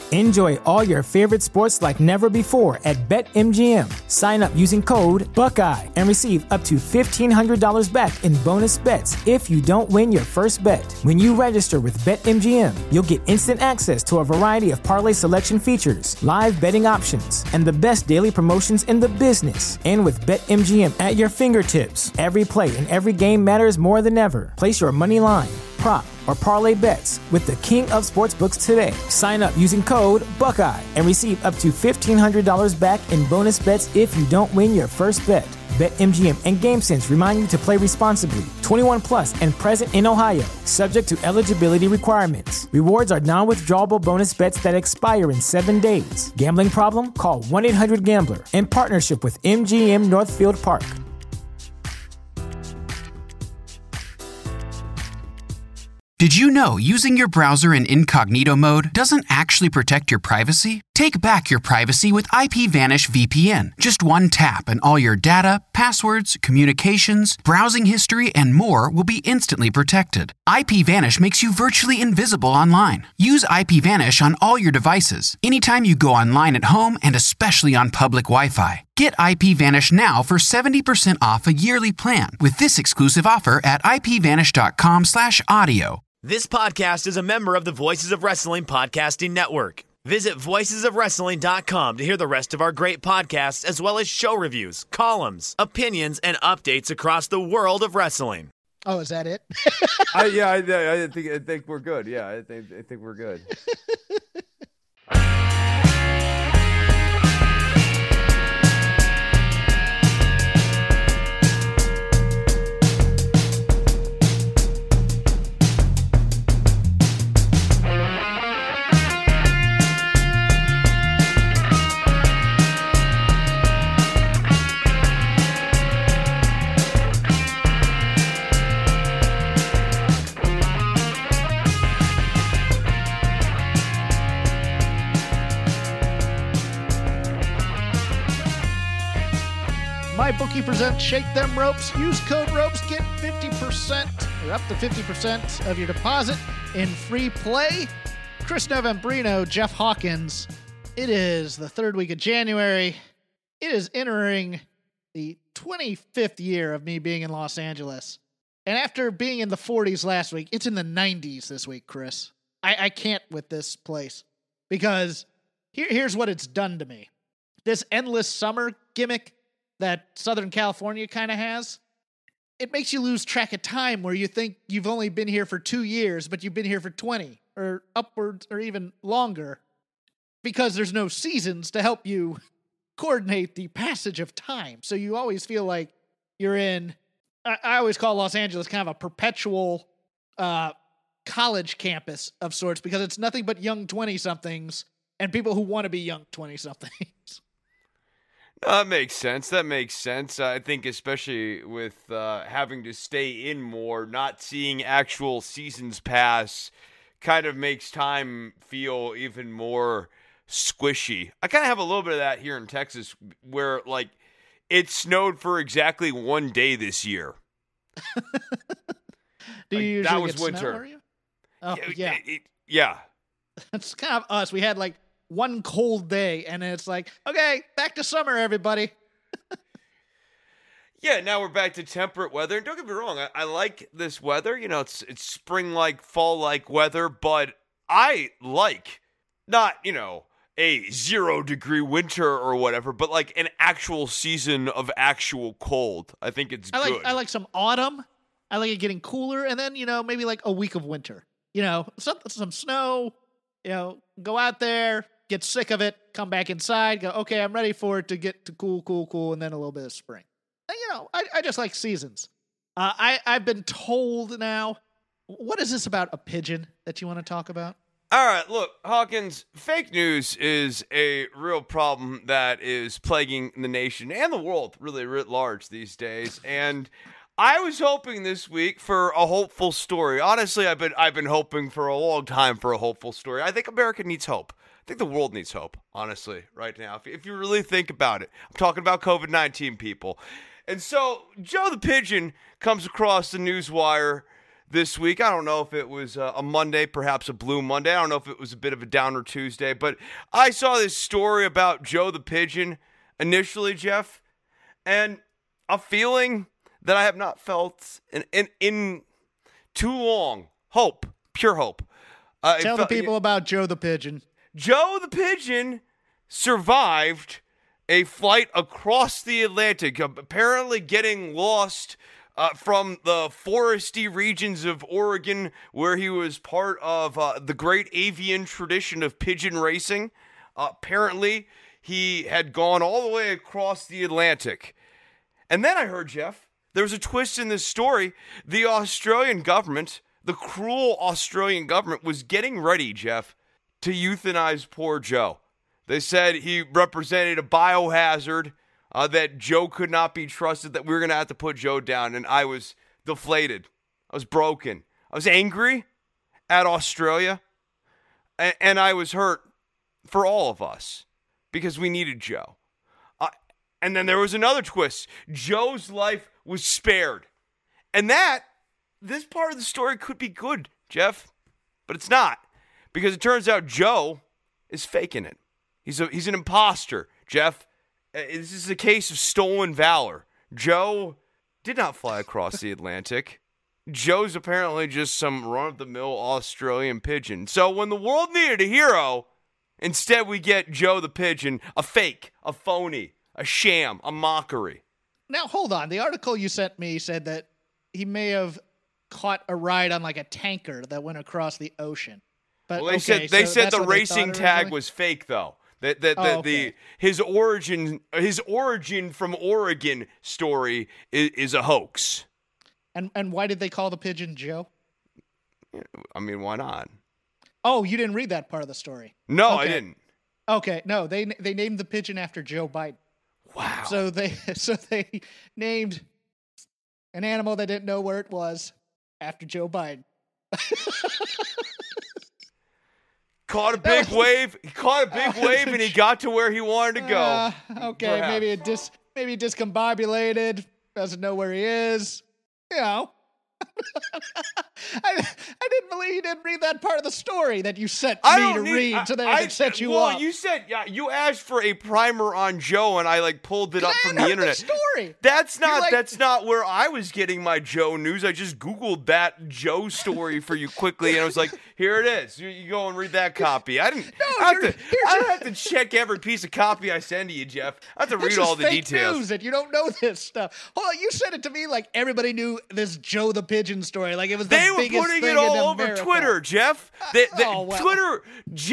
Enjoy all your favorite sports like never before at BetMGM. Sign up using code Buckeye and receive up to $1,500 back in bonus bets if you don't win your first bet. When you register with BetMGM, you'll get instant access to a variety of parlay selection features, live betting options, and the best daily promotions in the business. And with BetMGM at your fingertips, every play and every game matters more than ever. Place your money line, prop, or parlay bets with the king of sportsbooks today. Sign up using code Buckeye and receive up to $1,500 back in bonus bets if you don't win your first bet. BetMGM and GameSense remind you to play responsibly. 21 plus and present in Ohio, subject to eligibility requirements. Rewards are non-withdrawable bonus bets that expire in 7 days. Gambling problem? Call 1-800-GAMBLER. In partnership with MGM Northfield Park. Did you know using your browser in incognito mode doesn't actually protect your privacy? Take back your privacy with IPVanish VPN. Just one tap and all your data, passwords, communications, browsing history, and more will be instantly protected. IPVanish makes you virtually invisible online. Use IPVanish on all your devices, anytime you go online at home and especially on public Wi-Fi. Get IPVanish now for 70% off a yearly plan with this exclusive offer at ipvanish.com/audio. This podcast is a member of the Voices of Wrestling Podcasting Network. Visit voicesofwrestling.com to hear the rest of our great podcasts, as well as show reviews, columns, opinions, and updates across the world of wrestling. Oh, is that it? I think we're good. Yeah, I think we're good. MyBookie presents Shake Them Ropes. Use code ROPES. Get 50% or up to 50% of your deposit in free play. Chris Novembrino, Jeff Hawkins. It is the third week of January. It is entering the 25th year of me being in Los Angeles. And after being in the 40s last week, it's in the 90s this week, Chris. I can't with this place. Because here's what it's done to me. This endless summer gimmick that Southern California kind of has, it makes you lose track of time where you think you've only been here for 2 years, but you've been here for 20 or upwards or even longer because there's no seasons to help you coordinate the passage of time. So you always feel like you're in, I always call Los Angeles kind of a perpetual college campus of sorts because it's nothing but young 20-somethings and people who want to be young 20-somethings. That makes sense. I think especially with having to stay in more, not seeing actual seasons pass kind of makes time feel even more squishy. I kind of have a little bit of that here in Texas where, like, it snowed for exactly 1 day this year. Do you usually that was get winter. snow, are you? Oh, yeah. Yeah. That's kind of us. We had, like, one cold day, and it's like, okay, back to summer, everybody. Yeah, now we're back to temperate weather. And don't get me wrong, I like this weather. You know, it's spring-like, fall-like weather, but I like not, a 0-degree winter or whatever, but like an actual season of actual cold. I think it's good. I like some autumn. I like it getting cooler, and then, maybe like a week of winter. Some snow, go out there, get sick of it, come back inside, go, okay, I'm ready for it to get to cool, and then a little bit of spring. And, I just like seasons. I've been told now, what is this about a pigeon that you want to talk about? All right, look, Hawkins, fake news is a real problem that is plaguing the nation and the world really writ large these days. And I was hoping this week for a hopeful story. Honestly, I've been hoping for a long time for a hopeful story. I think America needs hope. I think the world needs hope, honestly, right now. If you really think about it. I'm talking about COVID-19, people. And so Joe the Pigeon comes across the newswire this week. I don't know if it was a Monday, perhaps a Blue Monday. I don't know if it was a bit of a downer Tuesday, but I saw this story about Joe the Pigeon initially, Jeff, and a feeling that I have not felt in too long. Hope, pure hope. Tell the people about Joe the Pigeon. Joe the Pigeon survived a flight across the Atlantic, apparently getting lost from the foresty regions of Oregon, where he was part of the great avian tradition of pigeon racing. Apparently, he had gone all the way across the Atlantic. And then I heard, Jeff, there was a twist in this story. The Australian government, the cruel Australian government, was getting ready, Jeff, to euthanize poor Joe. They said he represented a biohazard, that Joe could not be trusted, that we were going to have to put Joe down. And I was deflated. I was broken. I was angry at Australia. And I was hurt for all of us because we needed Joe. And then there was another twist. Joe's life was spared. And this part of the story could be good, Jeff. But it's not. Because it turns out Joe is faking it. He's an imposter, Jeff. This is a case of stolen valor. Joe did not fly across the Atlantic. Joe's apparently just some run-of-the-mill Australian pigeon. So when the world needed a hero, instead we get Joe the Pigeon, a fake, a phony, a sham, a mockery. Now, hold on. The article you sent me said that he may have caught a ride on like a tanker that went across the ocean. But well, they said the racing tag was fake, though. His origin from Oregon story is a hoax. And why did they call the pigeon Joe? I mean, why not? Oh, you didn't read that part of the story. No, okay. I didn't. Okay, no, they named the pigeon after Joe Biden. Wow. So they named an animal they didn't know where it was after Joe Biden. Caught a big wave. He caught a big wave, and he got to where he wanted to go. Okay, perhaps. maybe discombobulated. Doesn't know where he is. You know. I didn't believe you didn't read that part of the story that you sent me to read to set you up. Well, you said you asked for a primer on Joe, and I pulled it up from the internet. The story. That's not where I was getting my Joe news. I just Googled that Joe story for you quickly, and I was like, here it is. You go and read that copy. I don't have to check every piece of copy I send to you, Jeff. I have to read all the details. News that you don't know this stuff. Hold on, you said it to me like everybody knew this Joe the Pigeon story. Like it was they were putting it all over Twitter, Jeff. Twitter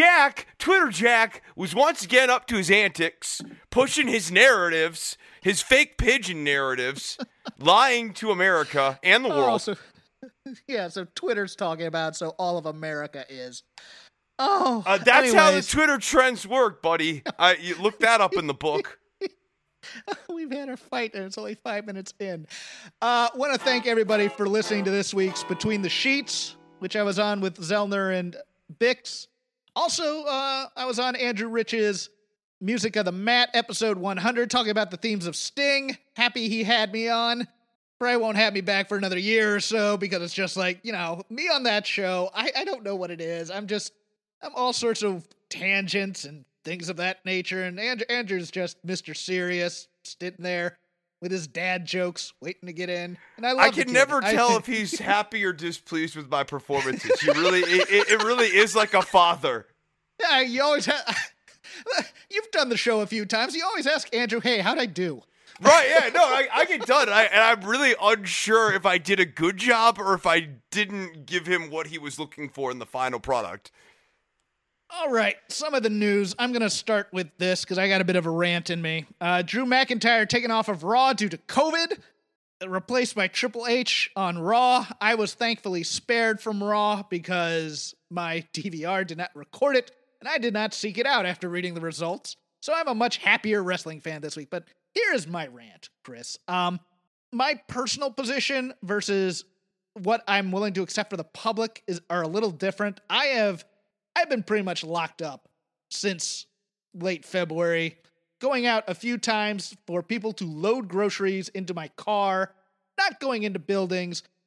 Jack was once again up to his antics, pushing his narratives, his fake pigeon narratives, lying to America and the world. So Twitter's talking about, so all of America is. Oh, that's how the Twitter trends work, buddy. You look that up in the book. We've had our fight, and it's only 5 minutes in. Want to thank everybody for listening to this week's Between the Sheets, which I was on with Zellner and Bix. Also, I was on Andrew Rich's Music of the Mat, episode 100, talking about the themes of Sting. Happy he had me on. Probably won't have me back for another year or so, because it's just like, me on that show. I don't know what it is. I'm all sorts of tangents and things of that nature, and Andrew's just Mr. Serious, sitting there with his dad jokes, waiting to get in. And I can never tell if he's happy or displeased with my performances. It really is like a father. Yeah, you always have. You've done the show a few times. You always ask Andrew, "Hey, how'd I do?" Right? Yeah. No, I get done, and I'm really unsure if I did a good job or if I didn't give him what he was looking for in the final product. All right, some of the news. I'm going to start with this because I got a bit of a rant in me. Drew McIntyre taken off of Raw due to COVID, replaced by Triple H on Raw. I was thankfully spared from Raw because my DVR did not record it, and I did not seek it out after reading the results. So I'm a much happier wrestling fan this week. But here is my rant, Chris. My personal position versus what I'm willing to accept for the public are a little different. I've been pretty much locked up since late February, going out a few times for people to load groceries into my car, not going into buildings,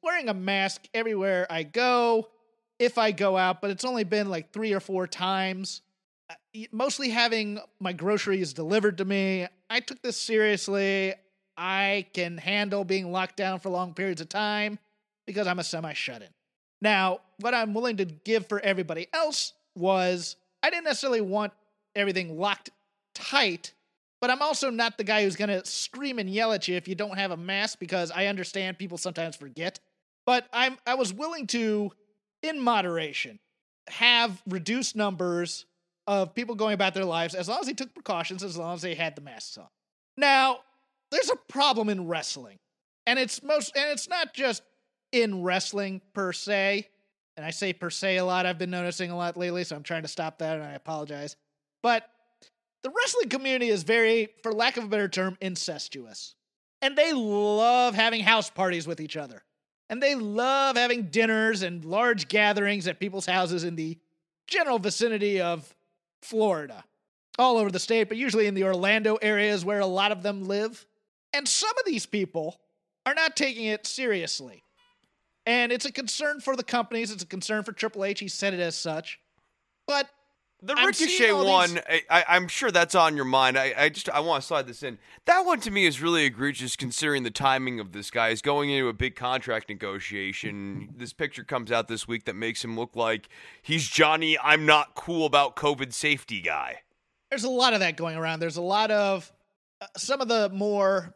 wearing a mask everywhere I go, if I go out, but it's only been like 3 or 4 times. Mostly having my groceries delivered to me. I took this seriously. I can handle being locked down for long periods of time because I'm a semi-shut-in. Now, what I'm willing to give for everybody else was I didn't necessarily want everything locked tight, but I'm also not the guy who's going to scream and yell at you if you don't have a mask, because I understand people sometimes forget. But I was willing to, in moderation, have reduced numbers of people going about their lives as long as they took precautions, as long as they had the masks on. Now, there's a problem in wrestling, and it's not just in wrestling per se. And I say per se a lot. I've been noticing a lot lately, so I'm trying to stop that, and I apologize. But the wrestling community is very, for lack of a better term, incestuous. And they love having house parties with each other. And they love having dinners and large gatherings at people's houses in the general vicinity of Florida. All over the state, but usually in the Orlando areas where a lot of them live. And some of these people are not taking it seriously. And it's a concern for the companies. It's a concern for Triple H. He said it as such. But the Ricochet one, I'm sure that's on your mind. I want to slide this in. That one to me is really egregious considering the timing of this guy. He's going into a big contract negotiation. This picture comes out this week that makes him look like he's Johnny I'm not cool about COVID safety guy. There's a lot of that going around. There's a lot of some of the more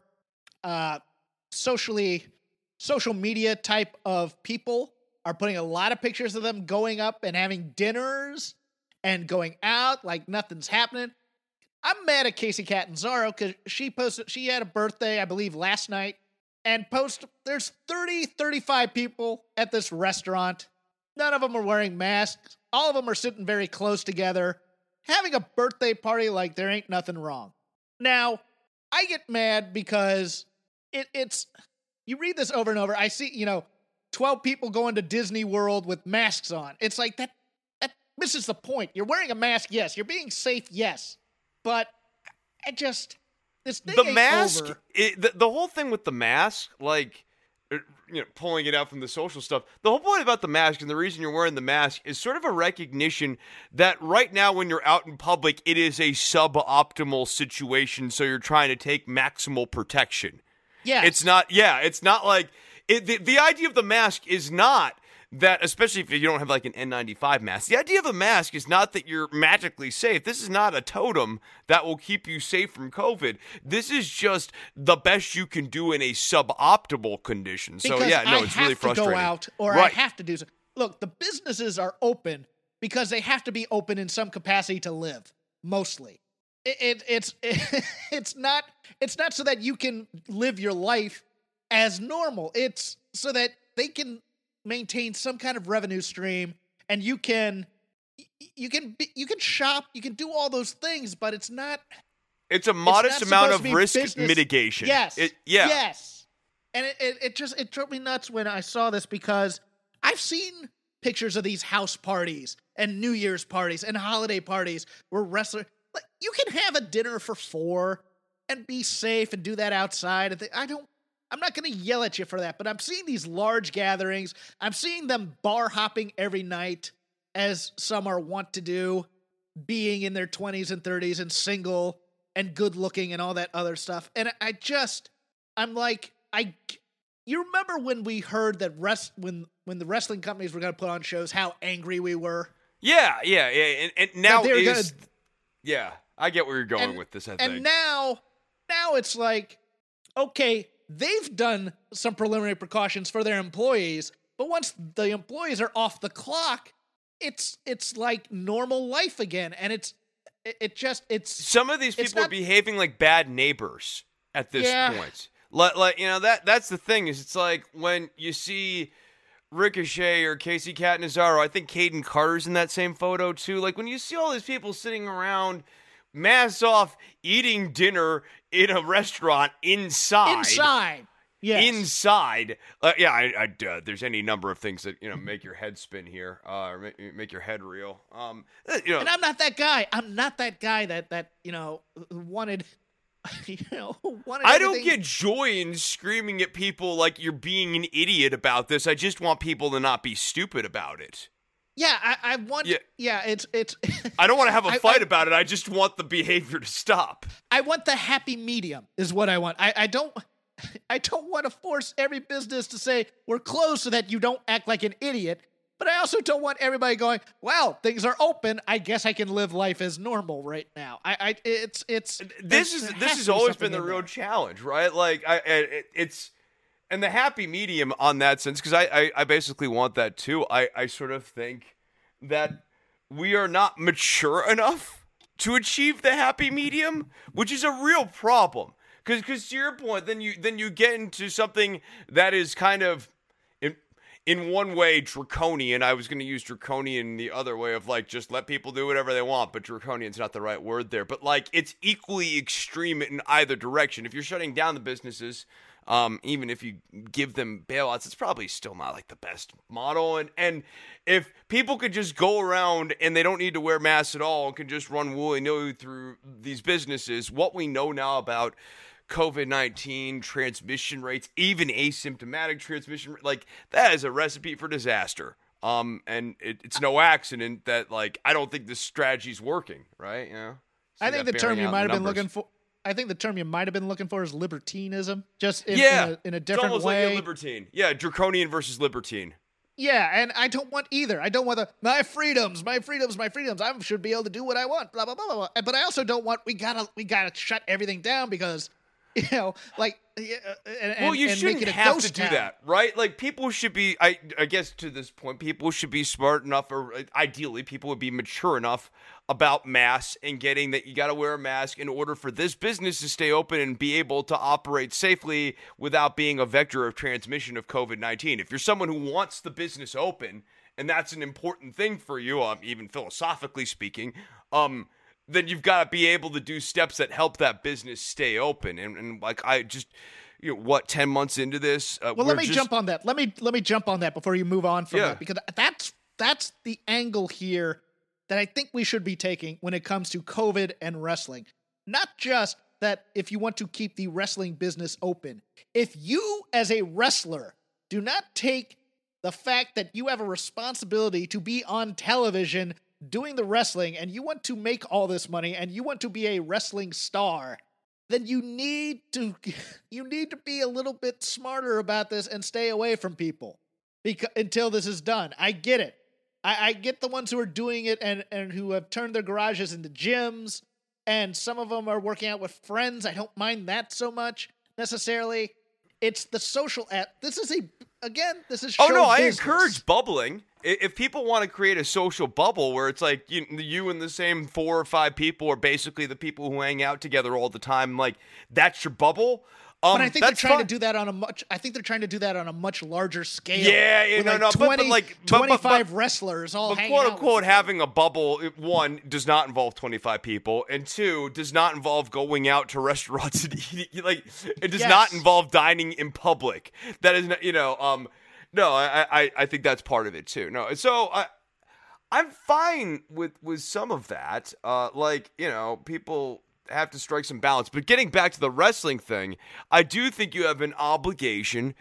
social media type of people are putting a lot of pictures of them going up and having dinners and going out like nothing's happening. I'm mad at Casey Catanzaro because she had a birthday, I believe, last night, and there's 35 people at this restaurant. None of them are wearing masks. All of them are sitting very close together, having a birthday party like there ain't nothing wrong. Now, I get mad because it's you read this over and over. I see, 12 people going to Disney World with masks on. It's like that misses the point. You're wearing a mask, yes. You're being safe, yes. But this thing the ain't mask, over. The whole thing with the mask, like, pulling it out from the social stuff. The whole point about the mask and the reason you're wearing the mask is sort of a recognition that right now when you're out in public, it is a suboptimal situation. So you're trying to take maximal protection. Yeah. It's not like the idea of the mask is not that, especially if you don't have like an N95 mask. The idea of a mask is not that you're magically safe. This is not a totem that will keep you safe from COVID. This is just the best you can do in a suboptimal condition. So because it's really frustrating. I have to go out or right. I have to do something. Look, the businesses are open because they have to be open in some capacity to live, mostly. It's not so that you can live your life as normal. It's so that they can maintain some kind of revenue stream, and you can shop, you can do all those things, but it's not. It's a modest amount of risk business mitigation. Yes. Yeah. Yes. And it drove me nuts when I saw this because I've seen pictures of these house parties and New Year's parties and holiday parties where wrestlers. Like, you can have a dinner for 4 and be safe and do that outside. I'm not going to yell at you for that, but I'm seeing these large gatherings. I'm seeing them bar hopping every night, as some are wont to do, being in their 20s and 30s and single and good looking and all that other stuff. And you remember when we heard that when the wrestling companies were going to put on shows, how angry we were? Yeah. And now yeah, I get where you're going with this, I think. And now it's like, okay, they've done some preliminary precautions for their employees, but once the employees are off the clock, it's like normal life again. And it's some of these people are behaving like bad neighbors at this point. That's the thing is it's like when you see Ricochet or Casey Catanzaro, I think Caden Carter's in that same photo too. Like when you see all these people sitting around, masks off, eating dinner in a restaurant inside. Yes. Inside. There's any number of things that, make your head spin here, or make your head reel. And I'm not that guy. I'm not that guy that wanted I don't get joy in screaming at people like you're being an idiot about this. I just want people to not be stupid about it. Yeah, I want. Yeah, it's. I don't want to have a fight about it. I just want the behavior to stop. I want the happy medium is what I want. I don't want to force every business to say we're closed so that you don't act like an idiot. But I also don't want everybody going, well, things are open. I guess I can live life as normal right now. This has always been the real challenge, right? Like it's and the happy medium on that sense, because I basically want that too. I sort of think that we are not mature enough to achieve the happy medium, which is a real problem. Because to your point, then you get into something that is kind of in one way draconian. I was going to use draconian the other way of like just let people do whatever they want, but draconian's not the right word there. But like it's equally extreme in either direction. If you're shutting down the businesses, even if you give them bailouts, it's probably still not like the best model. And if people could just go around and they don't need to wear masks at all and can just run willy-nilly through these businesses, what we know now about COVID-19 transmission rates, even asymptomatic transmission, like that is a recipe for disaster. And it's no accident that like I don't think this strategy is working, right? You know, I think the term you might have been looking for. I think the term you might have been looking for is libertinism, just in a different it's almost way. Like a libertine, yeah, draconian versus libertine. Yeah, and I don't want either. I don't want my freedoms. I should be able to do what I want. Blah blah blah blah. But I also don't want we gotta shut everything down because. You know, like, you shouldn't have to do that, right? Like, people should be, I guess to this point, people should be smart enough, or ideally, people would be mature enough about masks and getting that you got to wear a mask in order for this business to stay open and be able to operate safely without being a vector of transmission of COVID-19. If you're someone who wants the business open, and that's an important thing for you, even philosophically speaking, then you've got to be able to do steps that help that business stay open. And like, I just, 10 months into this? Let me jump on that. Let me jump on that before you move on from that, because that's the angle here that I think we should be taking when it comes to COVID and wrestling. Not just that if you want to keep the wrestling business open, if you as a wrestler do not take the fact that you have a responsibility to be on television doing the wrestling, and you want to make all this money, and you want to be a wrestling star, then you need to be a little bit smarter about this and stay away from people until this is done. I get it. I get the ones who are doing it and who have turned their garages into gyms, and some of them are working out with friends. I don't mind that so much necessarily. It's the social this is show business. I encourage bubbling. If people want to create a social bubble where it's like you and the same 4 or 5 people are basically the people who hang out together all the time, like that's your bubble. But I think they're trying to do that on a much larger scale. Yeah, with 25 wrestlers all hanging out. Quote unquote, having a bubble, 1, does not involve 25 people, and 2, does not involve going out to restaurants and eating. Like, it does not involve dining in public. That is not, No, I think that's part of it too. No, so I'm fine with some of that. People have to strike some balance. But getting back to the wrestling thing, I do think you have an obligation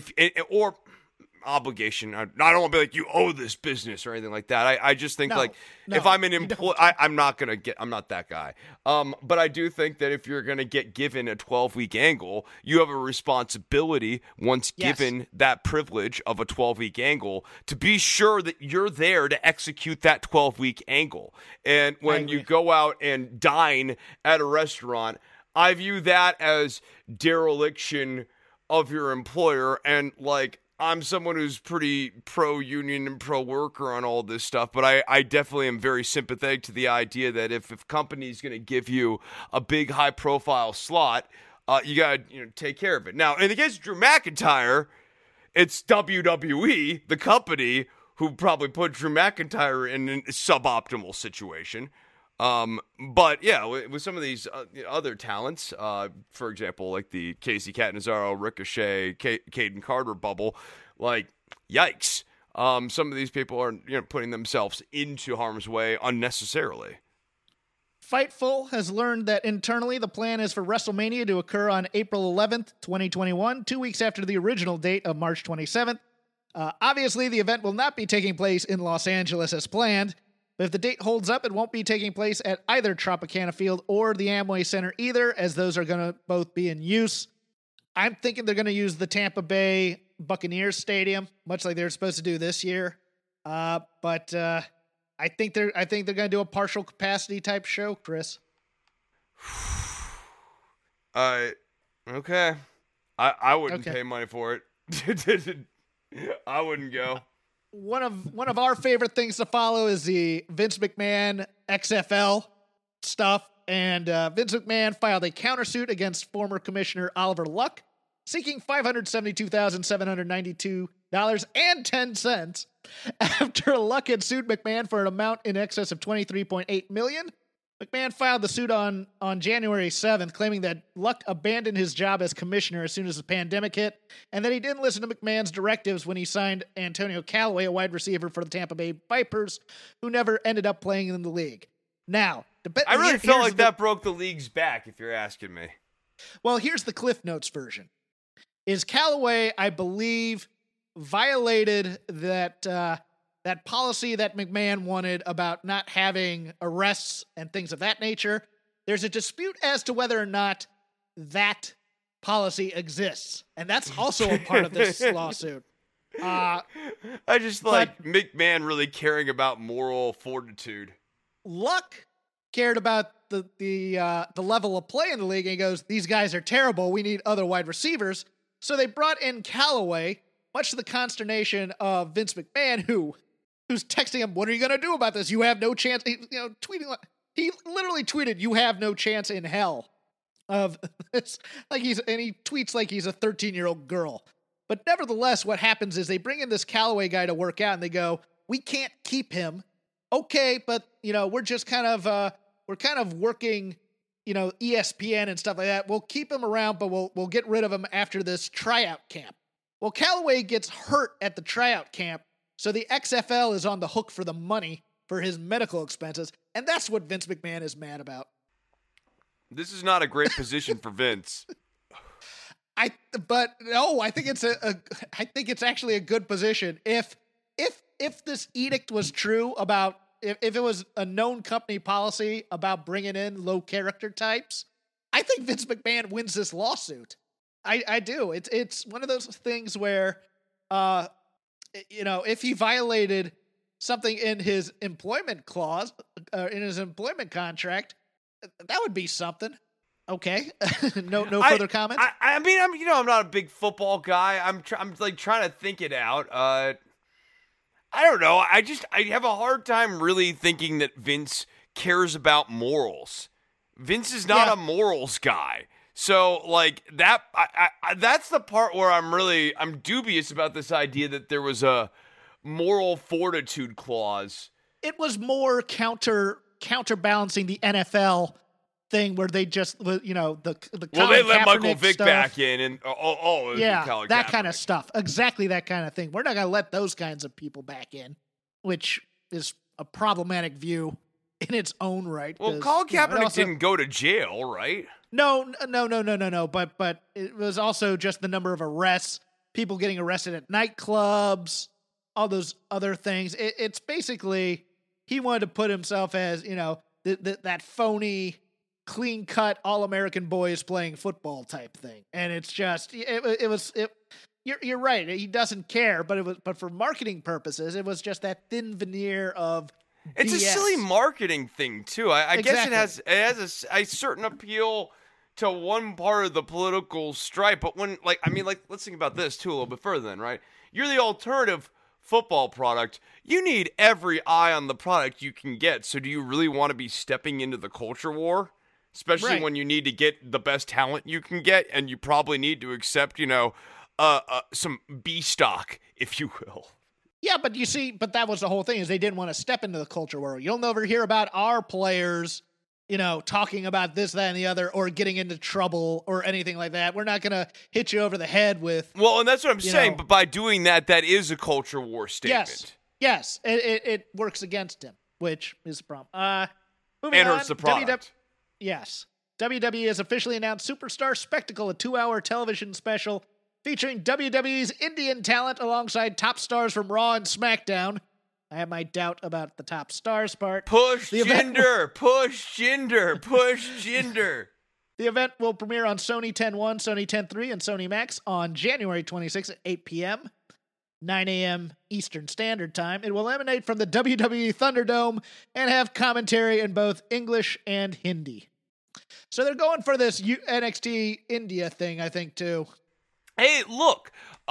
obligation. I don't want to be like, you owe this business or anything like that. I just think if I'm an employee, I'm not that guy. But I do think that if you're going to get given a 12-week angle, you have a responsibility once given that privilege of a 12-week angle to be sure that you're there to execute that 12-week angle. And when you go out and dine at a restaurant, I view that as dereliction of your employer. And like, I'm someone who's pretty pro-union and pro-worker on all this stuff, but I definitely am very sympathetic to the idea that if a company's going to give you a big high-profile slot, you got to take care of it. Now, in the case of Drew McIntyre, it's WWE, the company, who probably put Drew McIntyre in a suboptimal situation. But yeah, with some of these other talents, for example, like the Casey Catanzaro, Ricochet, Caden Carter bubble, like, yikes. Some of these people are putting themselves into harm's way unnecessarily. Fightful has learned that internally the plan is for WrestleMania to occur on April 11th, 2021, 2 weeks after the original date of March 27th. Obviously, the event will not be taking place in Los Angeles as planned, but if the date holds up, it won't be taking place at either Tropicana Field or the Amway Center either, as those are going to both be in use. I'm thinking they're going to use the Tampa Bay Buccaneers Stadium, much like they're supposed to do this year. But I think they're going to do a partial capacity type show, Chris. Okay. I wouldn't pay money for it. I wouldn't go. One of our favorite things to follow is the Vince McMahon XFL stuff, and Vince McMahon filed a countersuit against former Commissioner Oliver Luck, seeking $572,792.10 after Luck had sued McMahon for an amount in excess of $23.8 million. McMahon filed the suit on January 7th, claiming that Luck abandoned his job as commissioner as soon as the pandemic hit, and that he didn't listen to McMahon's directives when he signed Antonio Callaway, a wide receiver for the Tampa Bay Vipers, who never ended up playing in the league. Now, I really felt like that broke the league's back, if you're asking me. Well, here's the Cliff Notes version. Is Callaway, I believe, violated that policy that McMahon wanted about not having arrests and things of that nature. There's a dispute as to whether or not that policy exists, and that's also a part of this lawsuit. I just like McMahon really caring about moral fortitude. Luck cared about the level of play in the league, and he goes, "These guys are terrible. We need other wide receivers." So they brought in Callaway, much to the consternation of Vince McMahon, who's texting him, "What are you going to do about this? You have no chance." He literally tweeted, "You have no chance in hell." Of this, he tweets like he's a 13-year-old girl. But nevertheless, what happens is they bring in this Callaway guy to work out, and they go, "We can't keep him." Okay, but we're just kind of working, ESPN and stuff like that. We'll keep him around, but we'll get rid of him after this tryout camp. Well, Callaway gets hurt at the tryout camp, so the XFL is on the hook for the money for his medical expenses, and that's what Vince McMahon is mad about. This is not a great position for Vince. I think it's actually a good position. If this edict was true about if it was a known company policy about bringing in low character types, I think Vince McMahon wins this lawsuit. I do. It's one of those things where, if he violated something in his employment clause, in his employment contract, that would be something. Okay. No further comments. I'm not a big football guy. I'm trying to think it out. I don't know. I have a hard time really thinking that Vince cares about morals. Vince is not a morals guy. So that, that's the part where I'm dubious about this idea that there was a moral fortitude clause. It was more counterbalancing the NFL thing where they just, the they let Michael Vick stuff back in and that kind of stuff. Exactly that kind of thing. We're not going to let those kinds of people back in, which is a problematic view in its own right. Well, Colin Kaepernick didn't go to jail, right? No. But it was also just the number of arrests, people getting arrested at nightclubs, all those other things. It's basically he wanted to put himself as that phony, clean-cut, all-American boys playing football type thing, and it's just You're right. He doesn't care, but for marketing purposes, it was just that thin veneer of. It's BS. A silly marketing thing too. I guess it has a certain appeal to one part of the political stripe, but let's think about this too a little bit further. Then, right? You're the alternative football product. You need every eye on the product you can get. So, do you really want to be stepping into the culture war? Especially when you need to get the best talent you can get, and you probably need to accept, some B stock, if you will. Yeah, but that was the whole thing, is they didn't want to step into the culture war. You'll never hear about our players, talking about this, that, and the other, or getting into trouble or anything like that. We're not going to hit you over the head with. Well, and that's what I'm saying. But by doing that is a culture war statement. Yes, it works against him, which is a problem. Moving and on, hurts the product. Yes. WWE has officially announced Superstar Spectacle, a 2-hour television special featuring WWE's Indian talent alongside top stars from Raw and SmackDown. I have my doubt about the top stars part. Push gender! Push gender! Push gender! The event will premiere on Sony 10.1, Sony 10.3, and Sony Max on January 26 at 8 p.m., 9 a.m. Eastern Standard Time. It will emanate from the WWE Thunderdome and have commentary in both English and Hindi. So they're going for this NXT India thing, I think, too. Hey, look,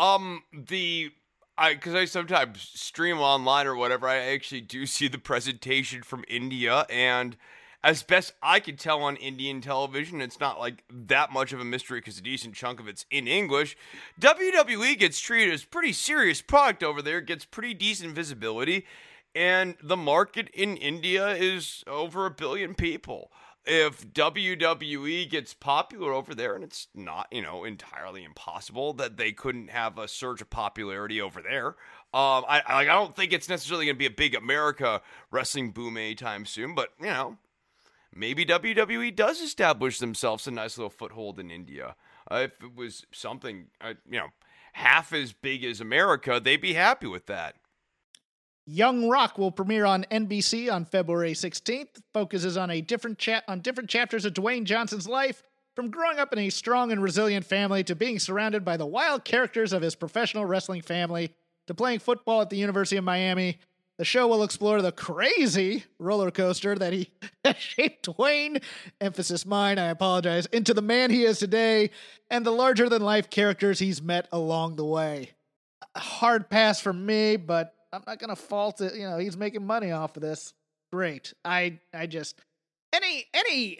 because I sometimes stream online or whatever, I actually do see the presentation from India, and as best I can tell on Indian television, it's not like that much of a mystery because a decent chunk of it's in English. WWE gets treated as pretty serious product over there, gets pretty decent visibility, and the market in India is over 1 billion people. If WWE gets popular over there, and it's not, entirely impossible that they couldn't have a surge of popularity over there. I don't think it's necessarily going to be a big America wrestling boom anytime soon, but, maybe WWE does establish themselves a nice little foothold in India. If it was something, half as big as America, they'd be happy with that. Young Rock will premiere on NBC on February 16th. Focuses on different chapters of Dwayne Johnson's life, from growing up in a strong and resilient family to being surrounded by the wild characters of his professional wrestling family to playing football at the University of Miami. The show will explore the crazy roller coaster that he shaped Dwayne, emphasis mine, I apologize, into the man he is today, and the larger-than-life characters he's met along the way. A hard pass for me, but I'm not going to fault it. He's making money off of this. Great. I just, any,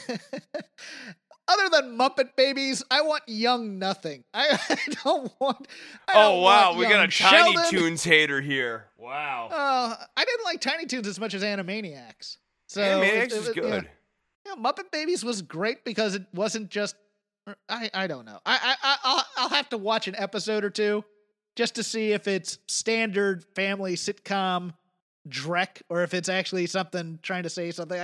other than Muppet Babies, I want Young Nothing. I don't want, we got a Sheldon. Tiny Toons hater here. Wow. I didn't like Tiny Toons as much as Animaniacs. So Animaniacs is good. Muppet Babies was great because it wasn't just, I don't know. I'll have to watch an episode or two just to see if it's standard family sitcom dreck or if it's actually something trying to say something.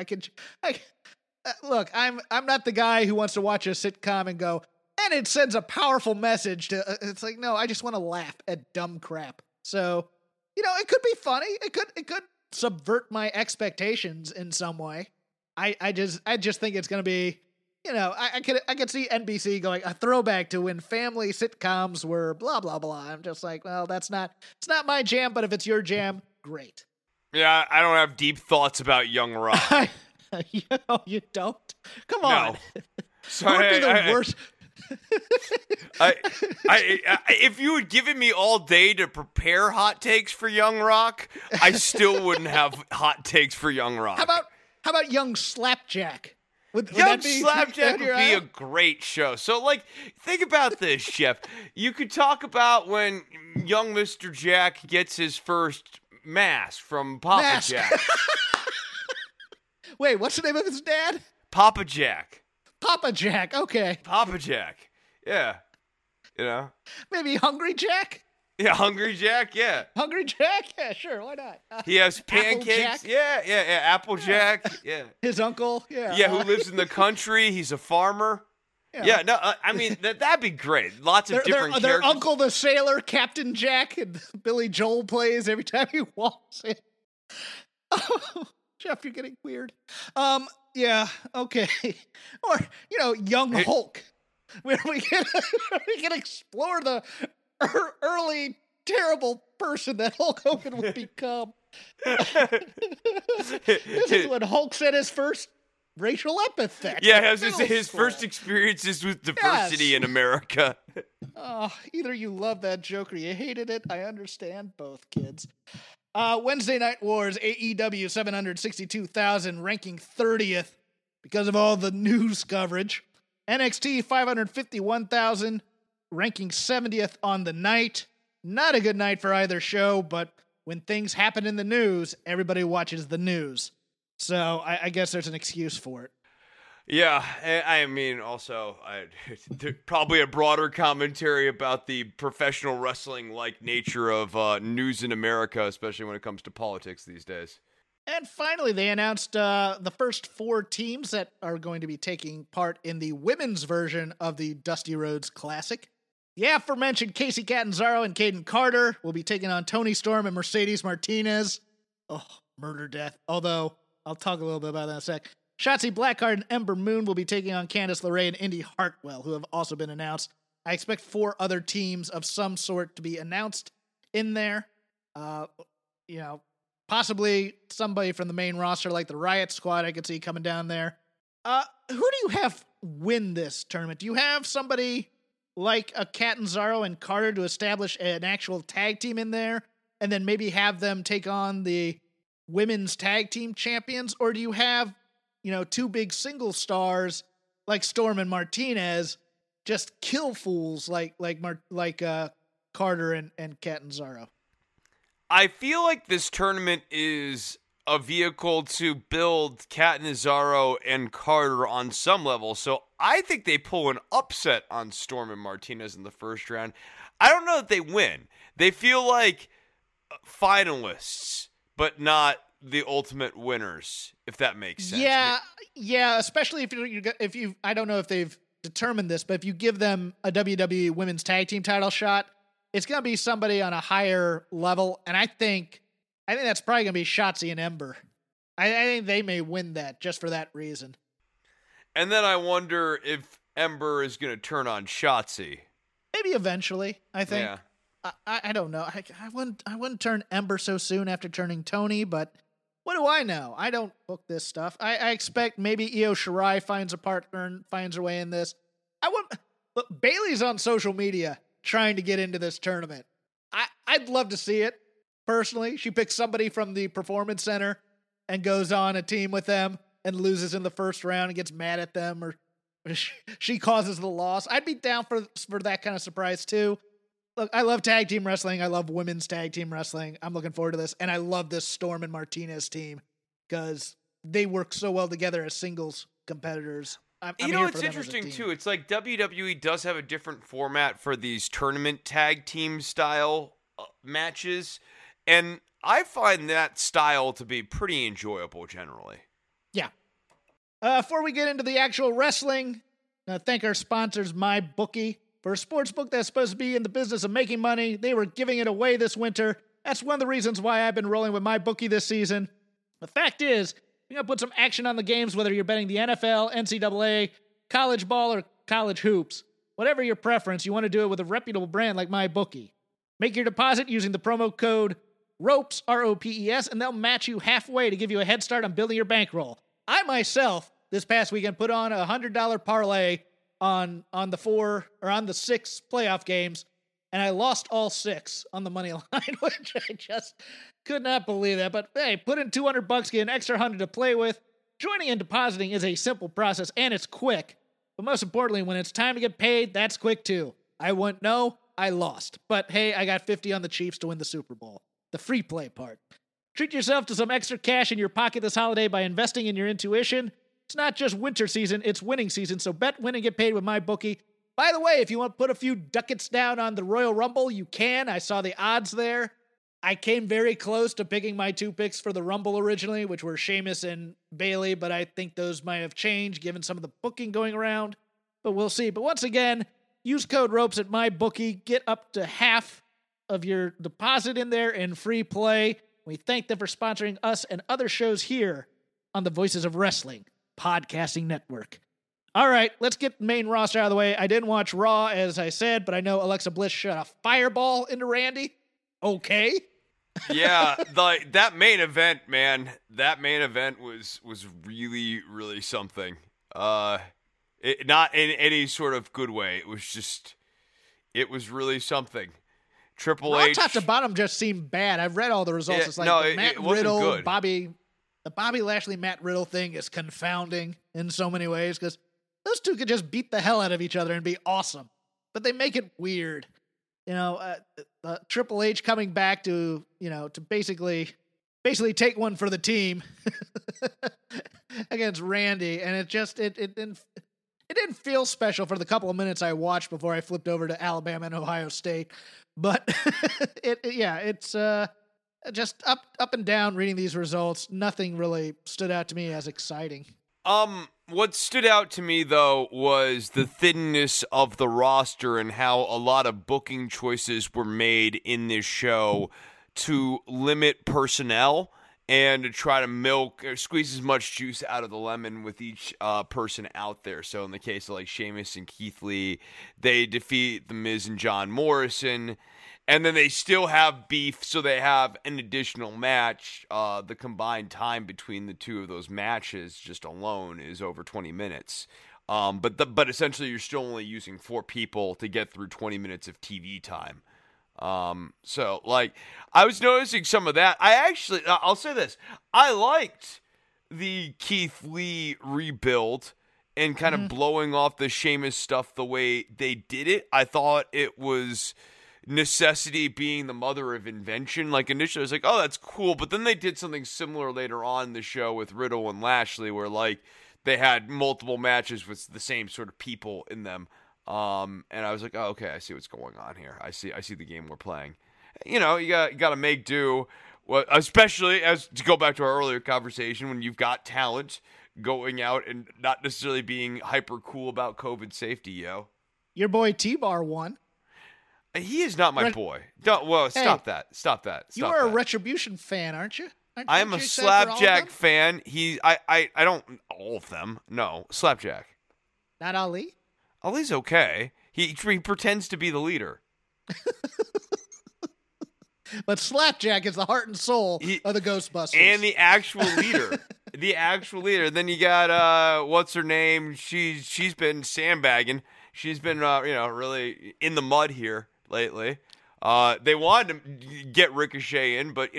Look, I'm not the guy who wants to watch a sitcom and go, and it sends a powerful message to, it's like, no, I just want to laugh at dumb crap. So, it could be funny. It could subvert my expectations in some way. I just think it's going to be, I could see NBC going a throwback to when family sitcoms were blah, blah, blah. I'm just like, well, it's not my jam, but if it's your jam, great. Yeah, I don't have deep thoughts about Young Rock. You don't? Come on. No. Sorry, the worst. If you had given me all day to prepare hot takes for Young Rock, I still wouldn't have hot takes for Young Rock. How about Young Slapjack? Young Slapjack would be a great show. So, think about this, Jeff. You could talk about when young Mr. Jack gets his first mask from Papa Jack. Wait, what's the name of his dad? Papa Jack. Papa Jack, okay. Papa Jack. Yeah. Maybe Hungry Jack? Yeah, Hungry Jack, yeah. Hungry Jack? Yeah, sure, why not? He has pancakes. Yeah. Applejack. Yeah. His uncle. Yeah. Yeah, who lives in the country. He's a farmer. Yeah, no, I mean, that'd be great. Lots of different characters. Their uncle, the sailor, Captain Jack, and Billy Joel plays every time he walks in. Oh, Jeff, you're getting weird. Yeah, okay. Or, Young Hulk, where we can explore the early terrible person that Hulk Hogan would become. This is when Hulk said his first racial epithet. Yeah, his first experiences with diversity in America. Either you love that joke or you hated it. I understand both, kids. Wednesday Night Wars, AEW 762,000, ranking 30th because of all the news coverage. NXT 551,000, ranking 70th on the night. Not a good night for either show, but when things happen in the news, everybody watches the news. So I guess there's an excuse for it. Yeah, I mean, also, probably a broader commentary about the professional wrestling-like nature of news in America, especially when it comes to politics these days. And finally, they announced the first 4 teams that are going to be taking part in the women's version of the Dusty Rhodes Classic. The aforementioned Kacy Catanzaro and Caden Carter will be taking on Toni Storm and Mercedes Martinez. Oh, murder death. Although, I'll talk a little bit about that in a sec. Shotzi Blackheart and Ember Moon will be taking on Candice LeRae and Indy Hartwell, who have also been announced. I expect 4 other teams of some sort to be announced in there. Possibly somebody from the main roster like the Riot Squad I could see coming down there. Who do you have win this tournament? Do you have somebody like a Catanzaro and Carter to establish an actual tag team in there and then maybe have them take on the women's tag team champions? Or do you have, 2 big single stars like Storm and Martinez just kill fools like Carter and Catanzaro? I feel like this tournament is a vehicle to build Catanzaro and Carter on some level, so I think they pull an upset on Storm and Martinez in the first round. I don't know that they win. They feel like finalists, but not the ultimate winners, if that makes sense. Yeah, especially if you I don't know if they've determined this, but if you give them a WWE Women's Tag Team title shot, it's going to be somebody on a higher level, and I think that's probably going to be Shotzi and Ember. I think they may win that just for that reason. And then I wonder if Ember is going to turn on Shotzi. Maybe eventually, I think. Yeah. I don't know. I wouldn't turn Ember so soon after turning Toni, but what do I know? I don't book this stuff. I expect maybe Io Shirai finds a partner and finds her way in this. Look, Bayley's on social media trying to get into this tournament. I'd love to see it, personally. She picks somebody from the Performance Center and goes on a team with them and loses in the first round and gets mad at them, or she causes the loss. I'd be down for that kind of surprise, too. Look, I love tag team wrestling. I love women's tag team wrestling. I'm looking forward to this. And I love this Storm and Martinez team because they work so well together as singles competitors. It's interesting, too. It's like WWE does have a different format for these tournament tag team style matches. And I find that style to be pretty enjoyable generally. Yeah. Before we get into the actual wrestling, thank our sponsors, MyBookie. For a sports book that's supposed to be in the business of making money, they were giving it away this winter. That's one of the reasons why I've been rolling with MyBookie this season. The fact is, you're going to put some action on the games, whether you're betting the NFL, NCAA, college ball, or college hoops. Whatever your preference, you want to do it with a reputable brand like MyBookie. Make your deposit using the promo code ROPES, ROPES, and they'll match you halfway to give you a head start on building your bankroll. I myself, this past weekend, put on a $100 parlay on the 6 playoff games, and I lost all 6 on the money line, which I just could not believe that. But hey, put in $200, get an extra 100 to play with. Joining and depositing is a simple process, and it's quick. But most importantly, when it's time to get paid, that's quick too. I wouldn't know, I lost. But hey, I got 50 on the Chiefs to win the Super Bowl. The free play part. Treat yourself to some extra cash in your pocket this holiday by investing in your intuition. It's not just winter season, it's winning season, so bet, win, and get paid with MyBookie. By the way, if you want to put a few ducats down on the Royal Rumble, you can. I saw the odds there. I came very close to picking my 2 picks for the Rumble originally, which were Sheamus and Bayley, but I think those might have changed given some of the booking going around. But we'll see. But once again, use code ROPES at MyBookie. Get up to half of your deposit in there in free play. We thank them for sponsoring us and other shows here on the Voices of Wrestling Podcasting Network. All right, let's get the main roster out of the way. I didn't watch Raw, as I said, but I know Alexa Bliss shot a fireball into Randy. Okay. Yeah, that main event, man. That main event was really, really something. Not in any sort of good way. It was really something. Triple H. Top to bottom just seemed bad. I've read all the results. It's like Matt Riddle, good. The Bobby Lashley, Matt Riddle thing is confounding in so many ways because those two could just beat the hell out of each other and be awesome. But they make it weird. Triple H coming back to basically take one for the team against Randy. And it didn't feel special for the couple of minutes I watched before I flipped over to Alabama and Ohio State. But Just up and down reading these results. Nothing really stood out to me as exciting. What stood out to me, though, was the thinness of the roster and how a lot of booking choices were made in this show to limit personnel and to try to milk or squeeze as much juice out of the lemon with each person out there. So in the case of like Sheamus and Keith Lee, they defeat The Miz and John Morrison. And then they still have beef, so they have an additional match. The combined time between the two of those matches just alone is over 20 minutes. But essentially you're still only using 4 people to get through 20 minutes of TV time. So, like, I was noticing some of that. I'll say this. I liked the Keith Lee rebuild and kind of blowing off the Sheamus stuff the way they did it. I thought it was necessity being the mother of invention. Like, initially I was like, oh, that's cool. But then they did something similar later on in the show with Riddle and Lashley where, like, they had multiple matches with the same sort of people in them. And I was like, oh, okay, I see what's going on here. I see the game we're playing. You know, you got to make do. Well, especially as to go back to our earlier conversation, when you've got talent going out and not necessarily being hyper cool about COVID safety, yo. Your boy T-Bar won. He is not my boy. Stop that. You are a Retribution fan, aren't you? I am a Slapjack fan. I don't all of them. No, Slapjack. Not Ali? Ali's okay. He pretends to be the leader. But Slapjack is the heart and soul of the Ghostbusters. And the actual leader. Then you got, what's her name? She's been sandbagging. She's been, really in the mud here lately. They wanted to get Ricochet in, but,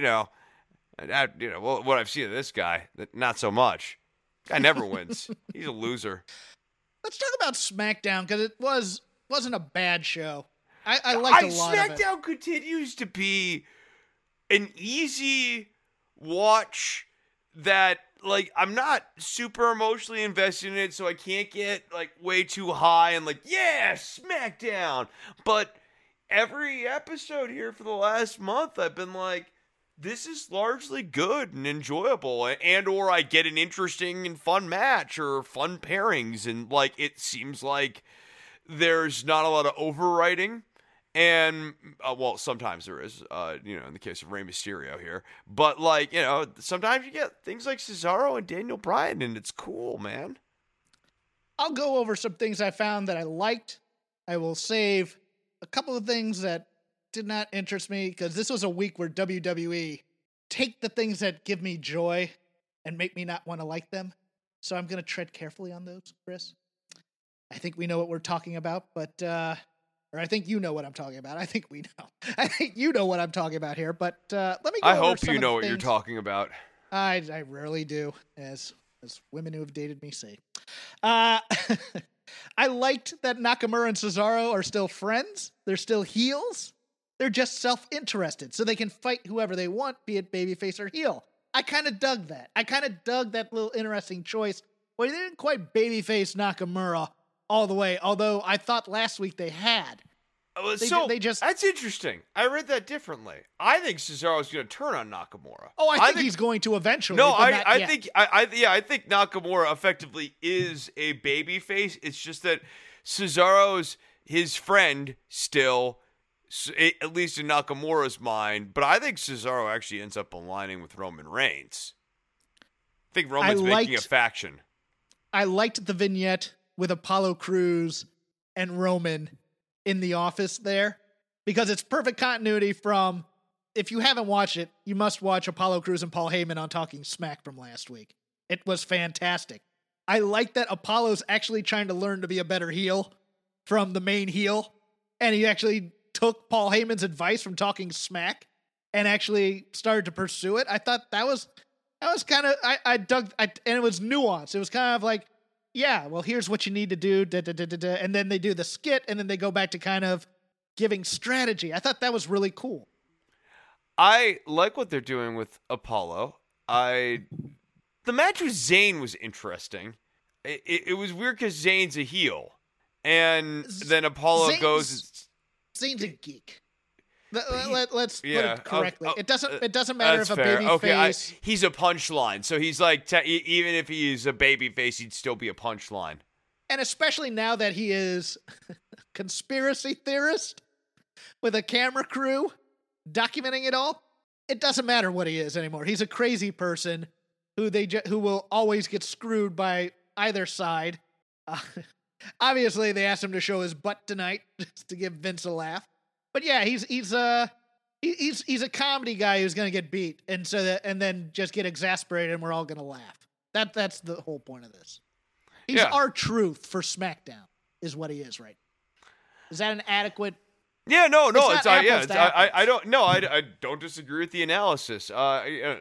what I've seen of this guy, not so much. Guy never wins. He's a loser. Let's talk about SmackDown, because it wasn't a bad show. I liked a lot of it. SmackDown continues to be an easy watch that, like, I'm not super emotionally invested in it, so I can't get, like, way too high and, like, yeah, SmackDown. But every episode here for the last month, I've been like, this is largely good and enjoyable, and or I get an interesting and fun match or fun pairings, and, like, it seems like there's not a lot of overwriting. And, sometimes there is, in the case of Rey Mysterio here. But, like, sometimes you get things like Cesaro and Daniel Bryan, and it's cool, man. I'll go over some things I found that I liked. I will save a couple of things that did not interest me, because this was a week where WWE take the things that give me joy and make me not want to like them. So I'm going to tread carefully on those, Chris. I think we know what we're talking about, but... Or I think you know what I'm talking about. I think we know. I think you know what I'm talking about here. But let me go I over hope some you know of the what you're things. talking about. I rarely do, as women who have dated me say. I liked that Nakamura and Cesaro are still friends. They're still heels. They're just self-interested, so they can fight whoever they want, be it babyface or heel. I kind of dug that. I kind of dug that little interesting choice. Well, they didn't quite babyface Nakamura all the way, although I thought last week they had. That's interesting. I read that differently. I think Cesaro's going to turn on Nakamura. Oh, I think he's going to eventually. No, I think Nakamura effectively is a babyface. It's just that Cesaro's his friend still, at least in Nakamura's mind. But I think Cesaro actually ends up aligning with Roman Reigns. I think Roman's making a faction. I liked the vignette with Apollo Crews and Roman in the office there, because it's perfect continuity from, if you haven't watched it, you must watch Apollo Crews and Paul Heyman on Talking Smack from last week. It was fantastic. I like that Apollo's actually trying to learn to be a better heel from the main heel, and he actually took Paul Heyman's advice from Talking Smack and actually started to pursue it. I thought that was kind of, I dug, and it was nuanced. It was kind of like, yeah, well, here's what you need to do, and then they do the skit, and then they go back to kind of giving strategy. I thought that was really cool. I like what they're doing with Apollo. The match with Zayn was interesting. It was weird because Zayn's a heel, and then Apollo goes... Zayn's a geek. Let's put it correctly. It doesn't matter if a fair. baby face. He's a punchline, so he's like even if he's a baby face, he'd still be a punchline. And especially now that he is a conspiracy theorist with a camera crew documenting it all, it doesn't matter what he is anymore. He's a crazy person who will always get screwed by either side. Obviously, they asked him to show his butt tonight just to give Vince a laugh. But yeah, he's a comedy guy who's going to get beat, and then just get exasperated, and we're all going to laugh. That's the whole point of this. He's our truth for SmackDown, is what he is right now. Is that an adequate? Yeah, no, I don't disagree with the analysis. I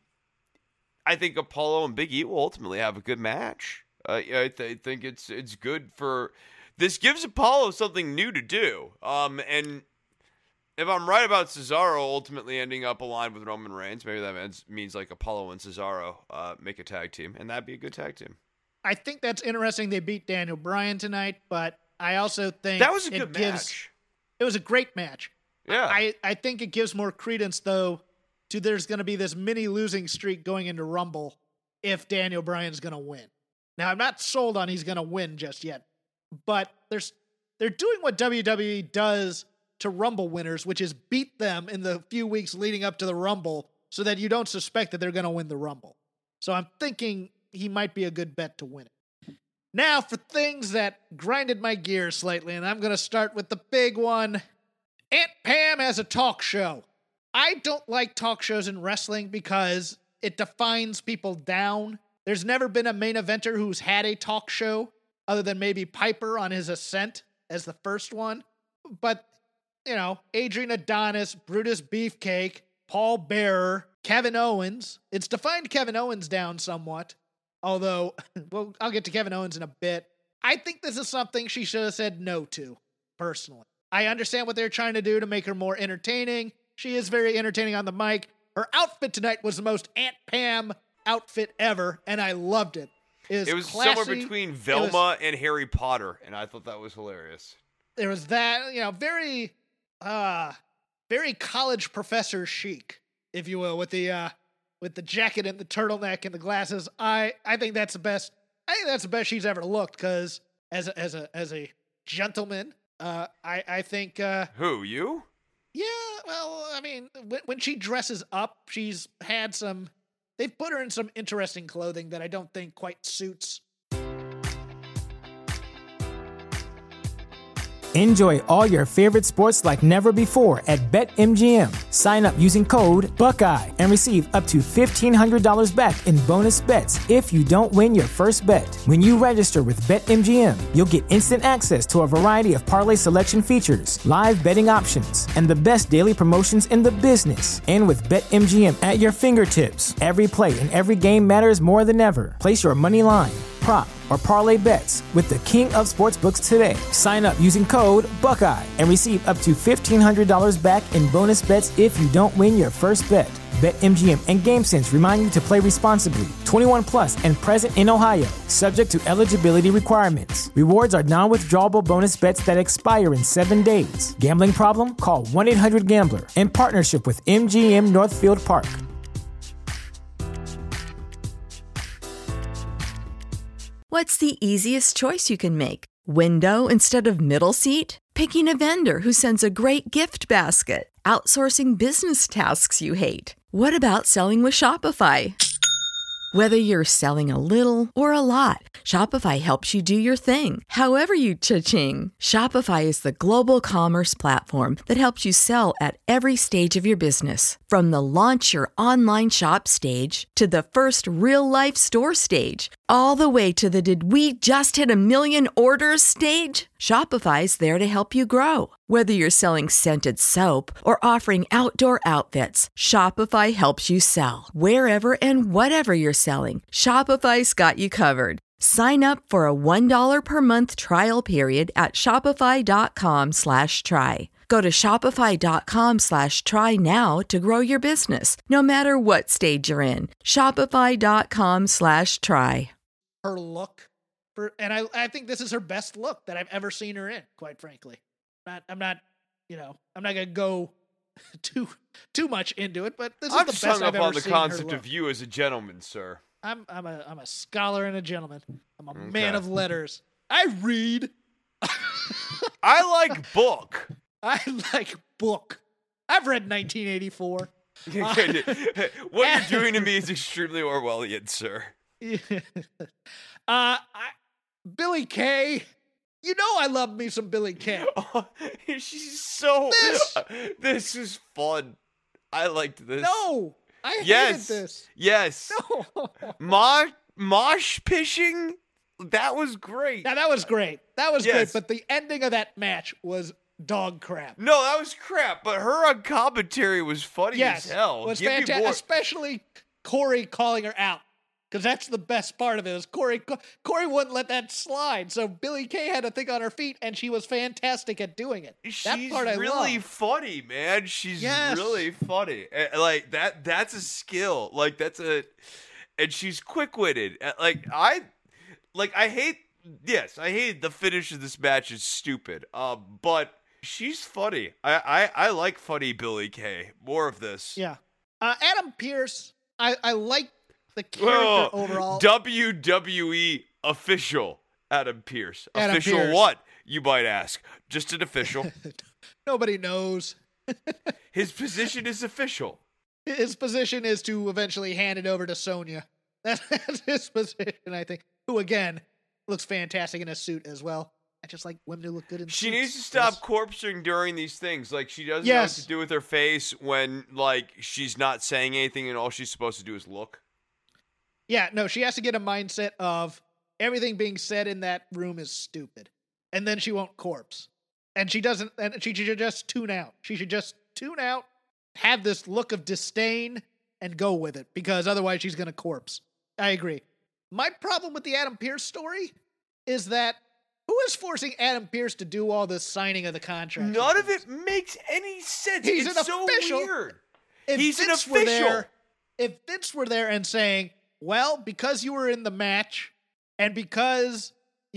think Apollo and Big E will ultimately have a good match. I think it's good for. This gives Apollo something new to do. And if I'm right about Cesaro ultimately ending up aligned with Roman Reigns, maybe that means like Apollo and Cesaro make a tag team, and that'd be a good tag team. I think that's interesting. They beat Daniel Bryan tonight, but I also think that was a good match. It was a great match. Yeah. I think it gives more credence, though, to there's going to be this mini losing streak going into Rumble if Daniel Bryan's going to win. Now, I'm not sold on he's going to win just yet, but they're doing what WWE does to Rumble winners, which is beat them in the few weeks leading up to the Rumble so that you don't suspect that they're going to win the Rumble. So I'm thinking he might be a good bet to win it. Now for things that grinded my gears slightly, and I'm going to start with the big one. Aunt Pam has a talk show. I don't like talk shows in wrestling because it defines people down. There's never been a main eventer who's had a talk show other than maybe Piper on his ascent as the first one. But, Adrian Adonis, Brutus Beefcake, Paul Bearer, Kevin Owens. It's defined Kevin Owens down somewhat. Although, well, I'll get to Kevin Owens in a bit. I think this is something she should have said no to, personally. I understand what they're trying to do to make her more entertaining. She is very entertaining on the mic. Her outfit tonight was the most Aunt Pam outfit ever, and I loved it. It was classy. Somewhere between Velma and Harry Potter, and I thought that was hilarious. There was that, very, very college professor chic, if you will, with the jacket and the turtleneck and the glasses. I think that's the best. I think that's the best she's ever looked. Because as a gentleman, I think. Who, you? Yeah. Well, I mean, when she dresses up, she's had some. They've put her in some interesting clothing that I don't think quite suits. Enjoy all your favorite sports like never before at BetMGM. Sign up using code Buckeye and receive up to $1,500 back in bonus bets if you don't win your first bet. When you register with BetMGM, you'll get instant access to a variety of parlay selection features, live betting options, and the best daily promotions in the business. And with BetMGM at your fingertips, every play and every game matters more than ever. Place your money line, prop, or parlay bets with the king of sportsbooks today. Sign up using code Buckeye and receive up to $1,500 back in bonus bets if you don't win your first bet. BetMGM and GameSense remind you to play responsibly. 21 plus and present in Ohio, subject to eligibility requirements. Rewards are non-withdrawable bonus bets that expire in 7 days. Gambling problem? Call 1-800-GAMBLER in partnership with MGM Northfield Park. What's the easiest choice you can make? Window instead of middle seat? Picking a vendor who sends a great gift basket? Outsourcing business tasks you hate? What about selling with Shopify? Whether you're selling a little or a lot, Shopify helps you do your thing, however you cha-ching. Shopify is the global commerce platform that helps you sell at every stage of your business. From the launch your online shop stage to the first real-life store stage, all the way to the did we just hit 1 million orders stage. Shopify's there to help you grow. Whether you're selling scented soap or offering outdoor outfits, Shopify helps you sell. Wherever and whatever you're selling, Shopify's got you covered. Sign up for a $1 per month trial period at shopify.com/try. Go to shopify.com/try now to grow your business, no matter what stage you're in. Shopify.com/try. Her look, and I think this is her best look that I've ever seen her in, quite frankly. I'm not gonna go too much into it, but this is I'm the just best hung I've up ever on the seen her concept look. of you as a gentleman, sir. I'm a scholar and a gentleman. I'm a Okay. man of letters. I read. I like book. I like book. I've read 1984. What you're doing to me is extremely Orwellian, sir. Billy Kay. You know I love me some Billy Kay. Oh, she's so. This is fun. I liked this. No, I Yes. hated this. Yes. No. Mosh pishing. That was great. Now, that was great. That was Yes. great, but the ending of that match was dog crap. No, that was crap. But her on commentary was funny Yes, as hell. it was Give me fantastic, more. especially Corey calling her out. Because that's the best part of it. Is Corey wouldn't let that slide, so Billy Kay had to think on her feet, and she was fantastic at doing it. That She's part I really love. funny, man. She's Yes. really funny. Like that's a skill. Like and she's quick-witted. I hate the finish of this match is stupid. But she's funny. I like funny Billy Kay. More of this. Yeah. Adam Pearce, I like the character overall. WWE official Adam Pearce. Adam Official Pearce. what, you might ask? Just an official. Nobody knows. His position is official. His position is to eventually hand it over to Sonya. That's his position, I think. Who, again, looks fantastic in a suit as well. I just like women who look good in suits. She needs to stop Yes. corpsing during these things. Like, she doesn't know what Yes. to do with her face when, like, she's not saying anything and all she's supposed to do is look. Yeah, no, she has to get a mindset of everything being said in that room is stupid. And then she won't corpse. And she doesn't, and she should just tune out. She should just tune out, have this look of disdain, and go with it, because otherwise she's going to corpse. I agree. My problem with the Adam Pearce story is that who is forcing Adam Pearce to do all this signing of the contract? None of it makes any sense. He's it's an so official. weird. If He's an Vince were official. there- if Vince were there and saying, well, because you were in the match and because,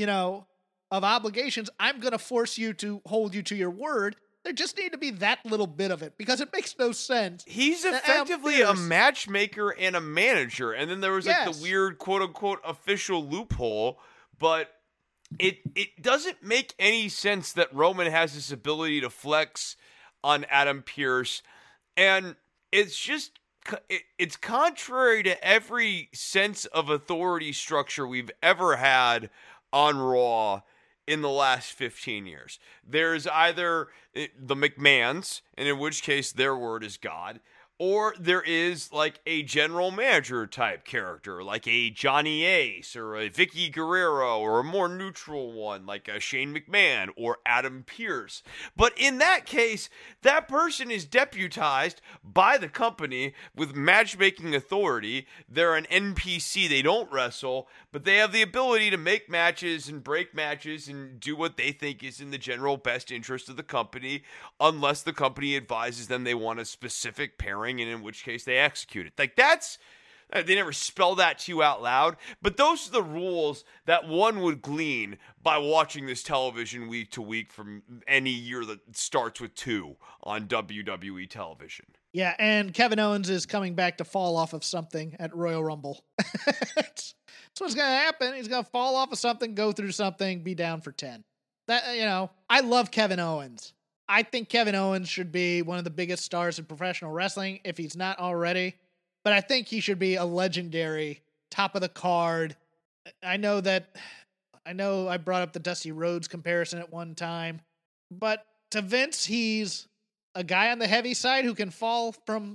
of obligations, I'm going to force you to hold you to your word. There just need to be that little bit of it, because it makes no sense. He's that Adam effectively a Pearce- matchmaker and a manager. And then there was like Yes. the weird quote unquote official loophole, but it doesn't make any sense that Roman has this ability to flex on Adam Pearce. And it's just, it's contrary to every sense of authority structure we've ever had on Raw in the last 15 years. There's either the McMahons, and in which case their word is God, or there is like a general manager type character, like a Johnny Ace or a Vicky Guerrero, or a more neutral one like a Shane McMahon or Adam Pearce. But in that case, that person is deputized by the company with matchmaking authority. They're an NPC. They don't wrestle, but they have the ability to make matches and break matches and do what they think is in the general best interest of the company, unless the company advises them they want a specific pairing, and in which case they execute it. Like, that's, they never spell that to you out loud, but those are the rules that one would glean by watching this television week to week from any year that starts with 2 on WWE television. Yeah, and Kevin Owens is coming back to fall off of something at Royal Rumble. That's what's going to happen. He's going to fall off of something, go through something, be down for 10. I love Kevin Owens. I think Kevin Owens should be one of the biggest stars in professional wrestling, if he's not already. But I think he should be a legendary, top of the card. I know I brought up the Dusty Rhodes comparison at one time, but to Vince, he's a guy on the heavy side who can fall from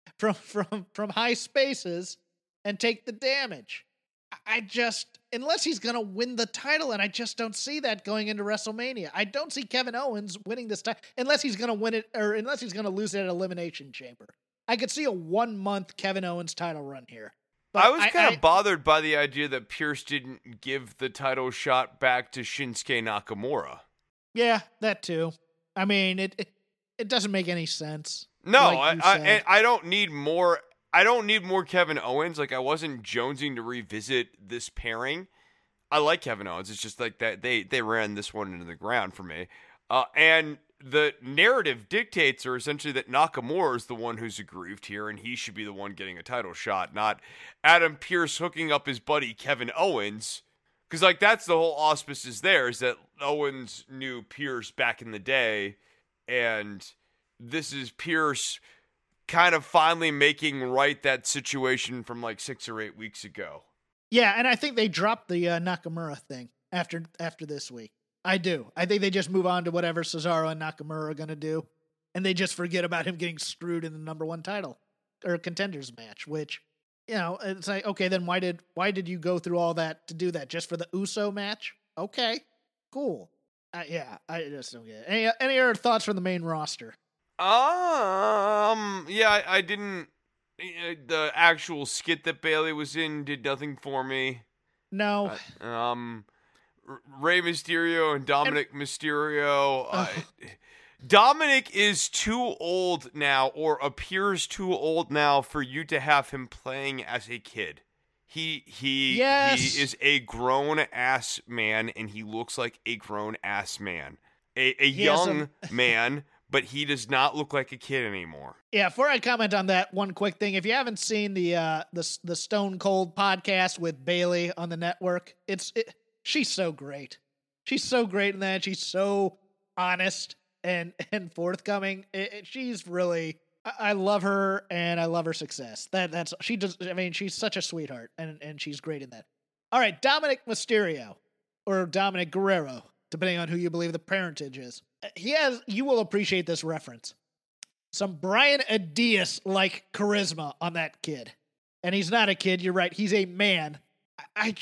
high spaces and take the damage. Unless he's going to win the title, and I just don't see that going into WrestleMania. I don't see Kevin Owens winning this title unless he's going to win it, or unless he's going to lose it at Elimination Chamber. I could see a 1-month Kevin Owens title run here. But I was kind of bothered by the idea that Pierce didn't give the title shot back to Shinsuke Nakamura. Yeah, that too. I mean, it doesn't make any sense. No, like you said. I don't need more. I don't need more Kevin Owens. Like, I wasn't jonesing to revisit this pairing. I like Kevin Owens. It's just like that they ran this one into the ground for me. And the narrative dictates are essentially that Nakamura is the one who's aggrieved here, and he should be the one getting a title shot, not Adam Pearce hooking up his buddy Kevin Owens. Because, like, that's the whole auspice is there, is that Owens knew Pearce back in the day, and this is Pearce kind of finally making right that situation from, like, 6 or 8 weeks ago. Yeah, and I think they dropped the Nakamura thing after this week. I do. I think they just move on to whatever Cesaro and Nakamura are going to do, and they just forget about him getting screwed in the number 1 title or contenders match, which, you know, it's like, okay, then why did you go through all that to do that? Just for the Uso match? Okay, cool. Yeah, I just don't get it. Any other thoughts from the main roster? Yeah, I didn't. The actual skit that Bayley was in did nothing for me. No. Rey Mysterio and Dominic Mysterio. Dominic is too old now, or appears too old now, for you to have him playing as a kid. He is a grown ass man, and he looks like a grown ass man, a young man. But he does not look like a kid anymore. Yeah, before I comment on that, one quick thing. If you haven't seen the Stone Cold podcast with Bayley on the network, she's so great. She's so great in that. She's so honest and forthcoming. She's really, I love her, and I love her success. She's such a sweetheart, and she's great in that. All right, Dominic Mysterio, or Dominic Guerrero, depending on who you believe the parentage is. You will appreciate this reference. Some Brian Adias-like charisma on that kid. And he's not a kid, you're right, he's a man. We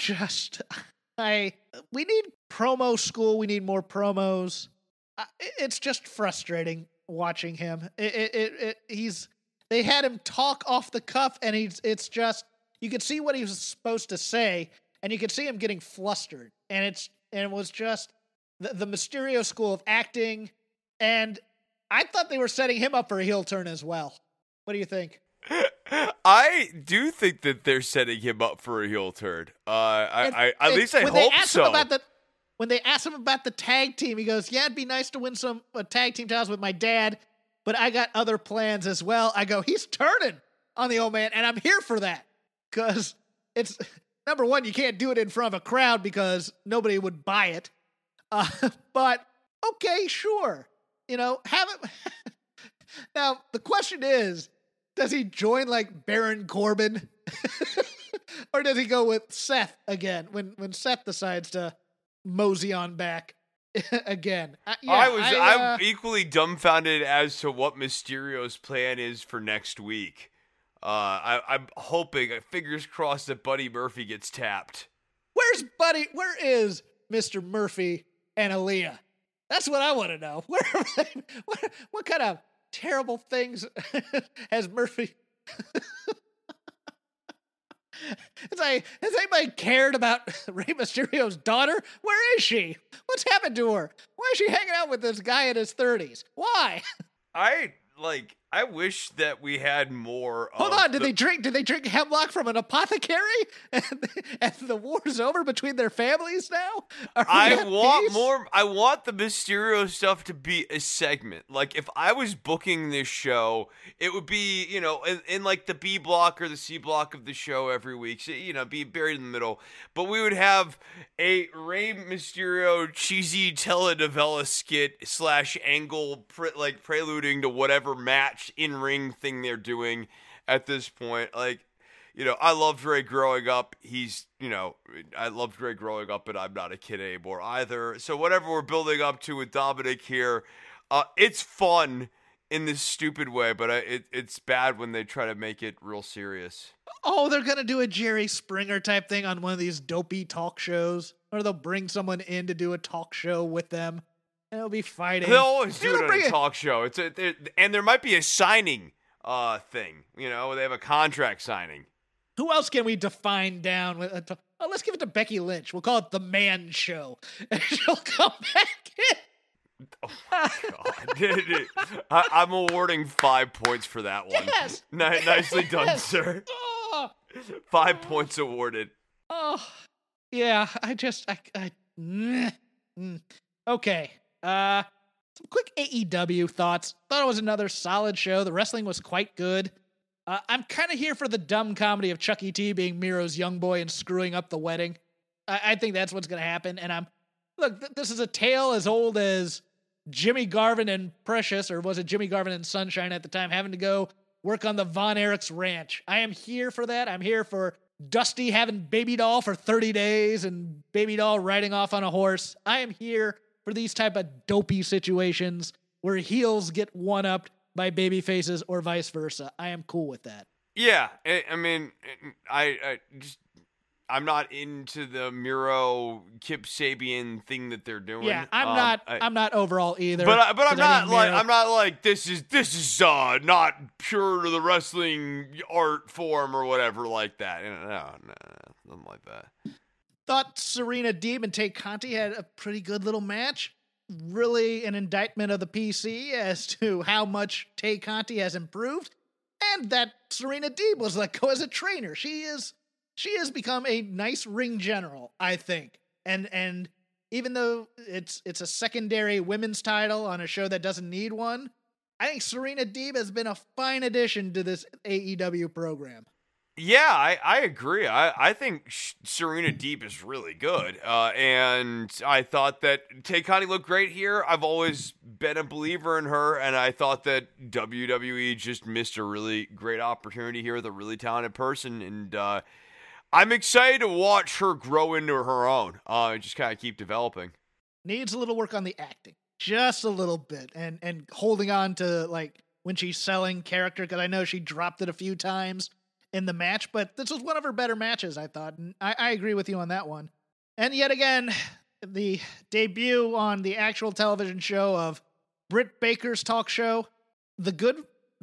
need promo school, we need more promos. It's just frustrating watching him. They had him talk off the cuff, and it's just, you could see what he was supposed to say, and you could see him getting flustered. And it was just the Mysterio school of acting, and I thought they were setting him up for a heel turn as well. What do you think? I do think that they're setting him up for a heel turn. I hope so. When they asked him about the tag team, he goes, "Yeah, it'd be nice to win some tag team titles with my dad, but I got other plans as well." I go, he's turning on the old man, and I'm here for that, because it's, number one, you can't do it in front of a crowd because nobody would buy it. But okay, sure. You know, have it. Now, the question is, does he join like Baron Corbin? Or does he go with Seth again when Seth decides to mosey on back again? I'm equally dumbfounded as to what Mysterio's plan is for next week. I'm hoping, fingers crossed, that Buddy Murphy gets tapped. Where's Buddy? Where is Mr. Murphy and Aaliyah? That's what I want to know. Where are they? What kind of terrible things has Murphy? It's like, has anybody cared about Rey Mysterio's daughter? Where is she? What's happened to her? Why is she hanging out with this guy in his 30s? Why? I wish that we had more. Hold on, did they drink hemlock from an apothecary? And the war's over between their families now? I want more. I want the Mysterio stuff to be a segment. Like, if I was booking this show, it would be, you know, in like the B block or the C block of the show every week. So, you know, be buried in the middle. But we would have a Rey Mysterio cheesy telenovela skit / angle, preluding to whatever match in-ring thing they're doing at this point. Like, you know, I loved Rey growing up. I loved Rey growing up, but I'm not a kid anymore either. So whatever we're building up to with Dominic here, it's fun in this stupid way, but it's bad when they try to make it real serious. Oh, they're going to do a Jerry Springer type thing on one of these dopey talk shows, or they'll bring someone in to do a talk show with them. And it'll be fighting. They'll always do it on a talk show. And there might be a signing thing. You know, they have a contract signing. Who else can we define down with? Let's give it to Becky Lynch. We'll call it the Man Show, and she'll come back in. Oh my God! I'm awarding 5 points for that one. Yes. Nicely done, sir. 5 points awarded. Oh, yeah. Okay. Some quick AEW thoughts. Thought it was another solid show. The wrestling was quite good. I'm kind of here for the dumb comedy of Chuck E. T being Miro's young boy and screwing up the wedding. I think that's what's going to happen. And this is a tale as old as Jimmy Garvin and Precious, or was it Jimmy Garvin and Sunshine at the time, having to go work on the Von Erichs ranch. I am here for that. I'm here for Dusty having Baby Doll for 30 days and Baby Doll riding off on a horse. I am here for these type of dopey situations where heels get one-upped by baby faces or vice versa. I am cool with that. Yeah, I mean, I'm not into the Miro Kip Sabian thing that they're doing. Yeah, I'm not overall either. But I'm not like this is not pure to the wrestling art form or whatever like that. No, nothing like that. Thought Serena Deeb and Tay Conti had a pretty good little match. Really an indictment of the PC as to how much Tay Conti has improved, and that Serena Deeb was let go as a trainer. She has become a nice ring general, I think. And even though it's a secondary women's title on a show that doesn't need one, I think Serena Deeb has been a fine addition to this AEW program. Yeah, I agree. I think Serena Deeb is really good. And I thought that Tay Conti looked great here. I've always been a believer in her, and I thought that WWE just missed a really great opportunity here with a really talented person. And I'm excited to watch her grow into her own. Just kind of keep developing. Needs a little work on the acting. Just a little bit. And holding on to, like, when she's selling character, because I know she dropped it a few times in the match, but this was one of her better matches, I thought. And I agree with you on that one. And yet again, the debut on the actual television show of Britt Baker's talk show, The Good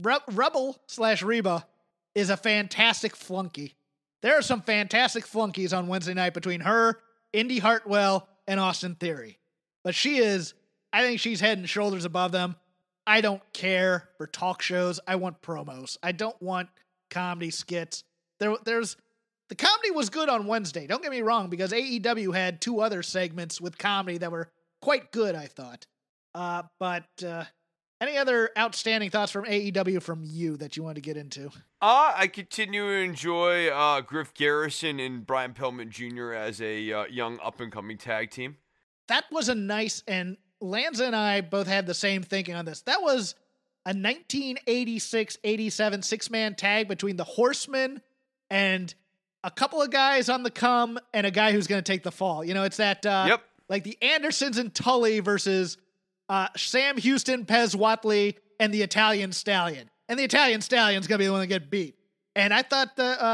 Rebel/Reba, is a fantastic flunky. There are some fantastic flunkies on Wednesday night between her, Indy Hartwell, and Austin Theory. But I think she's head and shoulders above them. I don't care for talk shows. I want promos. I don't want comedy skits. The comedy was good on Wednesday. Don't get me wrong, because AEW had two other segments with comedy that were quite good, I thought. But any other outstanding thoughts from AEW from you that you want to get into? I continue to enjoy Griff Garrison and Brian Pillman Jr. as a young up-and-coming tag team. That was and Lanza and I both had the same thinking on this. That was a 1986-87 six-man tag between the Horsemen and a couple of guys on the come and a guy who's going to take the fall. You know, it's that, like the Andersons and Tully versus Sam Houston, Pez Whatley, and the Italian Stallion. And the Italian Stallion's going to be the one that get beat. And I thought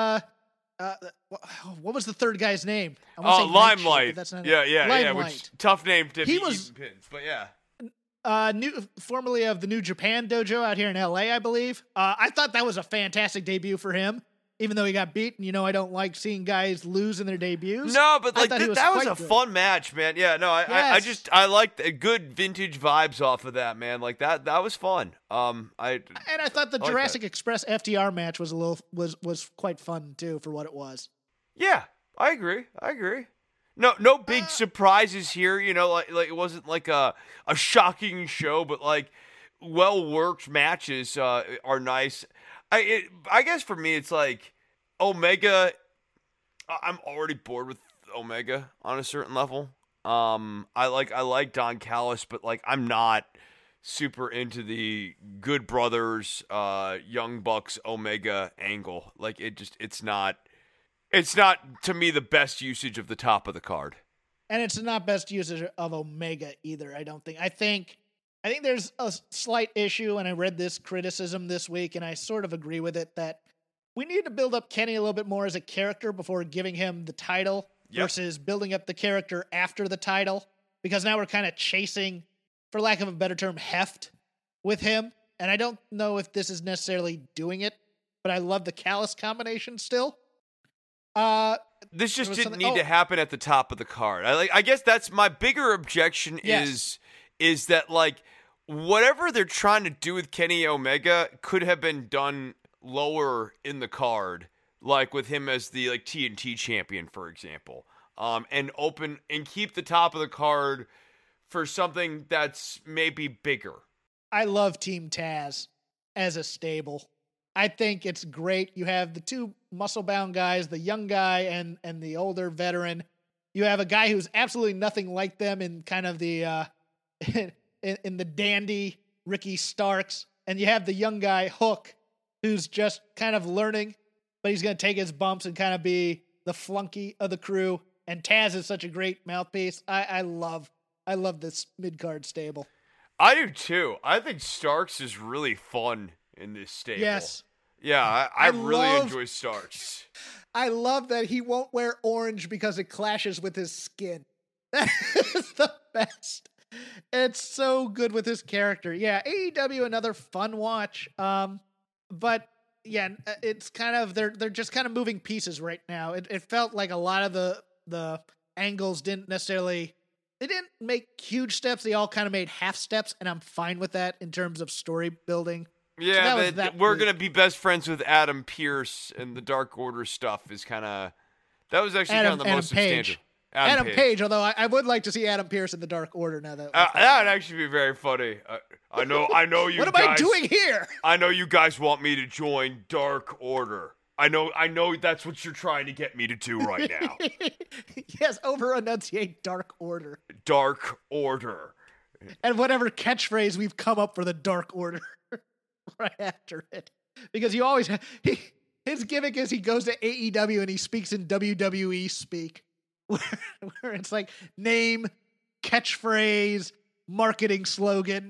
what was the third guy's name? Limelight. That's not yeah. Which tough name to be was pins, but yeah. Formerly of the New Japan Dojo out here in LA, I believe. I thought that was a fantastic debut for him, even though he got beaten. You know, I don't like seeing guys lose in their debuts. No, but like that was a fun match, man. Yeah, no, I liked the good vintage vibes off of that, man. Like that was fun. I thought the Jurassic Express FTR match was was quite fun too for what it was. Yeah, I agree. No big surprises here, you know, like it wasn't like a shocking show, but like well-worked matches are nice. I guess for me it's like Omega, I'm already bored with Omega on a certain level. I like Don Callis, but like I'm not super into the Good Brothers, Young Bucks Omega angle. Like it's not to me the best usage of the top of the card. And it's not best usage of Omega either, I don't think. I think there's a slight issue, and I read this criticism this week, and I sort of agree with it, that we need to build up Kenny a little bit more as a character before giving him the title versus building up the character after the title, because now we're kind of chasing, for lack of a better term, heft with him. And I don't know if this is necessarily doing it, but I love the Callis combination still. This just didn't need to happen at the top of the card. I guess that's my bigger objection is that like whatever they're trying to do with Kenny Omega could have been done lower in the card, like with him as the like TNT champion, for example, and keep the top of the card for something that's maybe bigger. I love Team Taz as a stable. I think it's great. You have the two muscle-bound guys, the young guy and the older veteran. You have a guy who's absolutely nothing like them in kind of the in the dandy Ricky Starks, and you have the young guy Hook, who's just kind of learning, but he's going to take his bumps and kind of be the flunky of the crew. And Taz is such a great mouthpiece. I love this mid-card stable. I do too. I think Starks is really fun in this stable. Yes. Yeah, I really enjoy Starks. I love that he won't wear orange because it clashes with his skin. That is the best. It's so good with his character. Yeah, AEW, another fun watch. But yeah, it's kind of they're just kind of moving pieces right now. It felt like a lot of the angles didn't make huge steps. They all kind of made half steps, and I'm fine with that in terms of story building. Yeah, so we're going to be best friends with Adam Pearce, and the Dark Order stuff is kind of... That was actually kind of the most substantial. Adam Page, although I would like to see Adam Pearce in the Dark Order now. That would actually be very funny. I know you What am guys... I doing here? I know you guys want me to join Dark Order. I know that's what you're trying to get me to do right now. Yes, over-enunciate Dark Order. Dark Order. And whatever catchphrase we've come up for the Dark Order right after it. Because you always his gimmick is he goes to AEW and he speaks in WWE speak. Where it's like name, catchphrase, marketing slogan.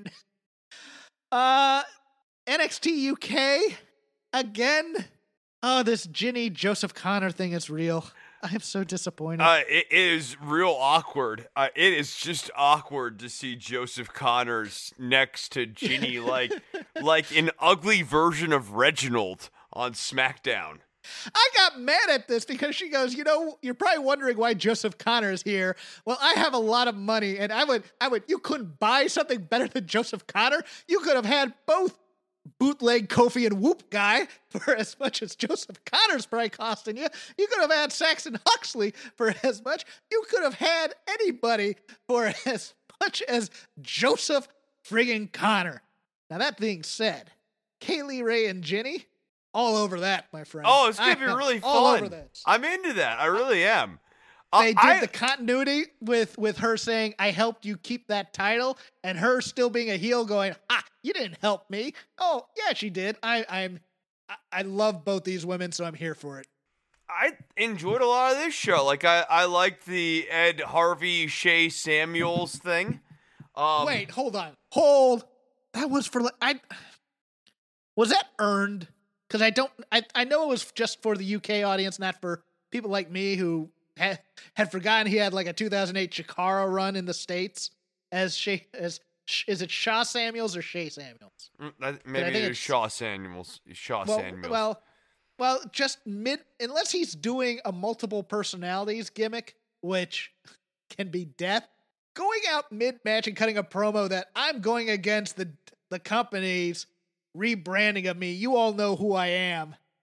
NXT UK again. Oh, this Ginny Joseph Connor thing is real. I am so disappointed. It is real awkward. It is just awkward to see Joseph Connors next to Ginny like an ugly version of Reginald on SmackDown. I got mad at this because she goes, you're probably wondering why Joseph Connor is here. Well, I have a lot of money, and you couldn't buy something better than Joseph Connor. You could have had both bootleg Kofi and Whoop guy for as much as Joseph Connor's probably costing you. You could have had Saxon Huxley for as much. You could have had anybody for as much as Joseph friggin' Connor. Now, that being said, Kaylee Ray and Ginny, all over that, my friend. Oh, it's going to be really fun. All over this. I'm into that. I really am. They did the continuity with her saying, I helped you keep that title, and her still being a heel going, you didn't help me. Oh, yeah, she did. I love both these women, so I'm here for it. I enjoyed a lot of this show. Like, I liked the Ed Harvey, Shea Samuels thing. Wait, hold on. That was for, was that earned? Because I know it was just for the UK audience, not for people like me who had forgotten he had like a 2008 Chikara run in the States is it Shaw Samuels or Shea Samuels? Maybe it's Shaw Samuels. Samuels. Well, just unless he's doing a multiple personalities gimmick, which can be death, going out mid-match and cutting a promo that I'm going against the company's rebranding of me. You all know who I am.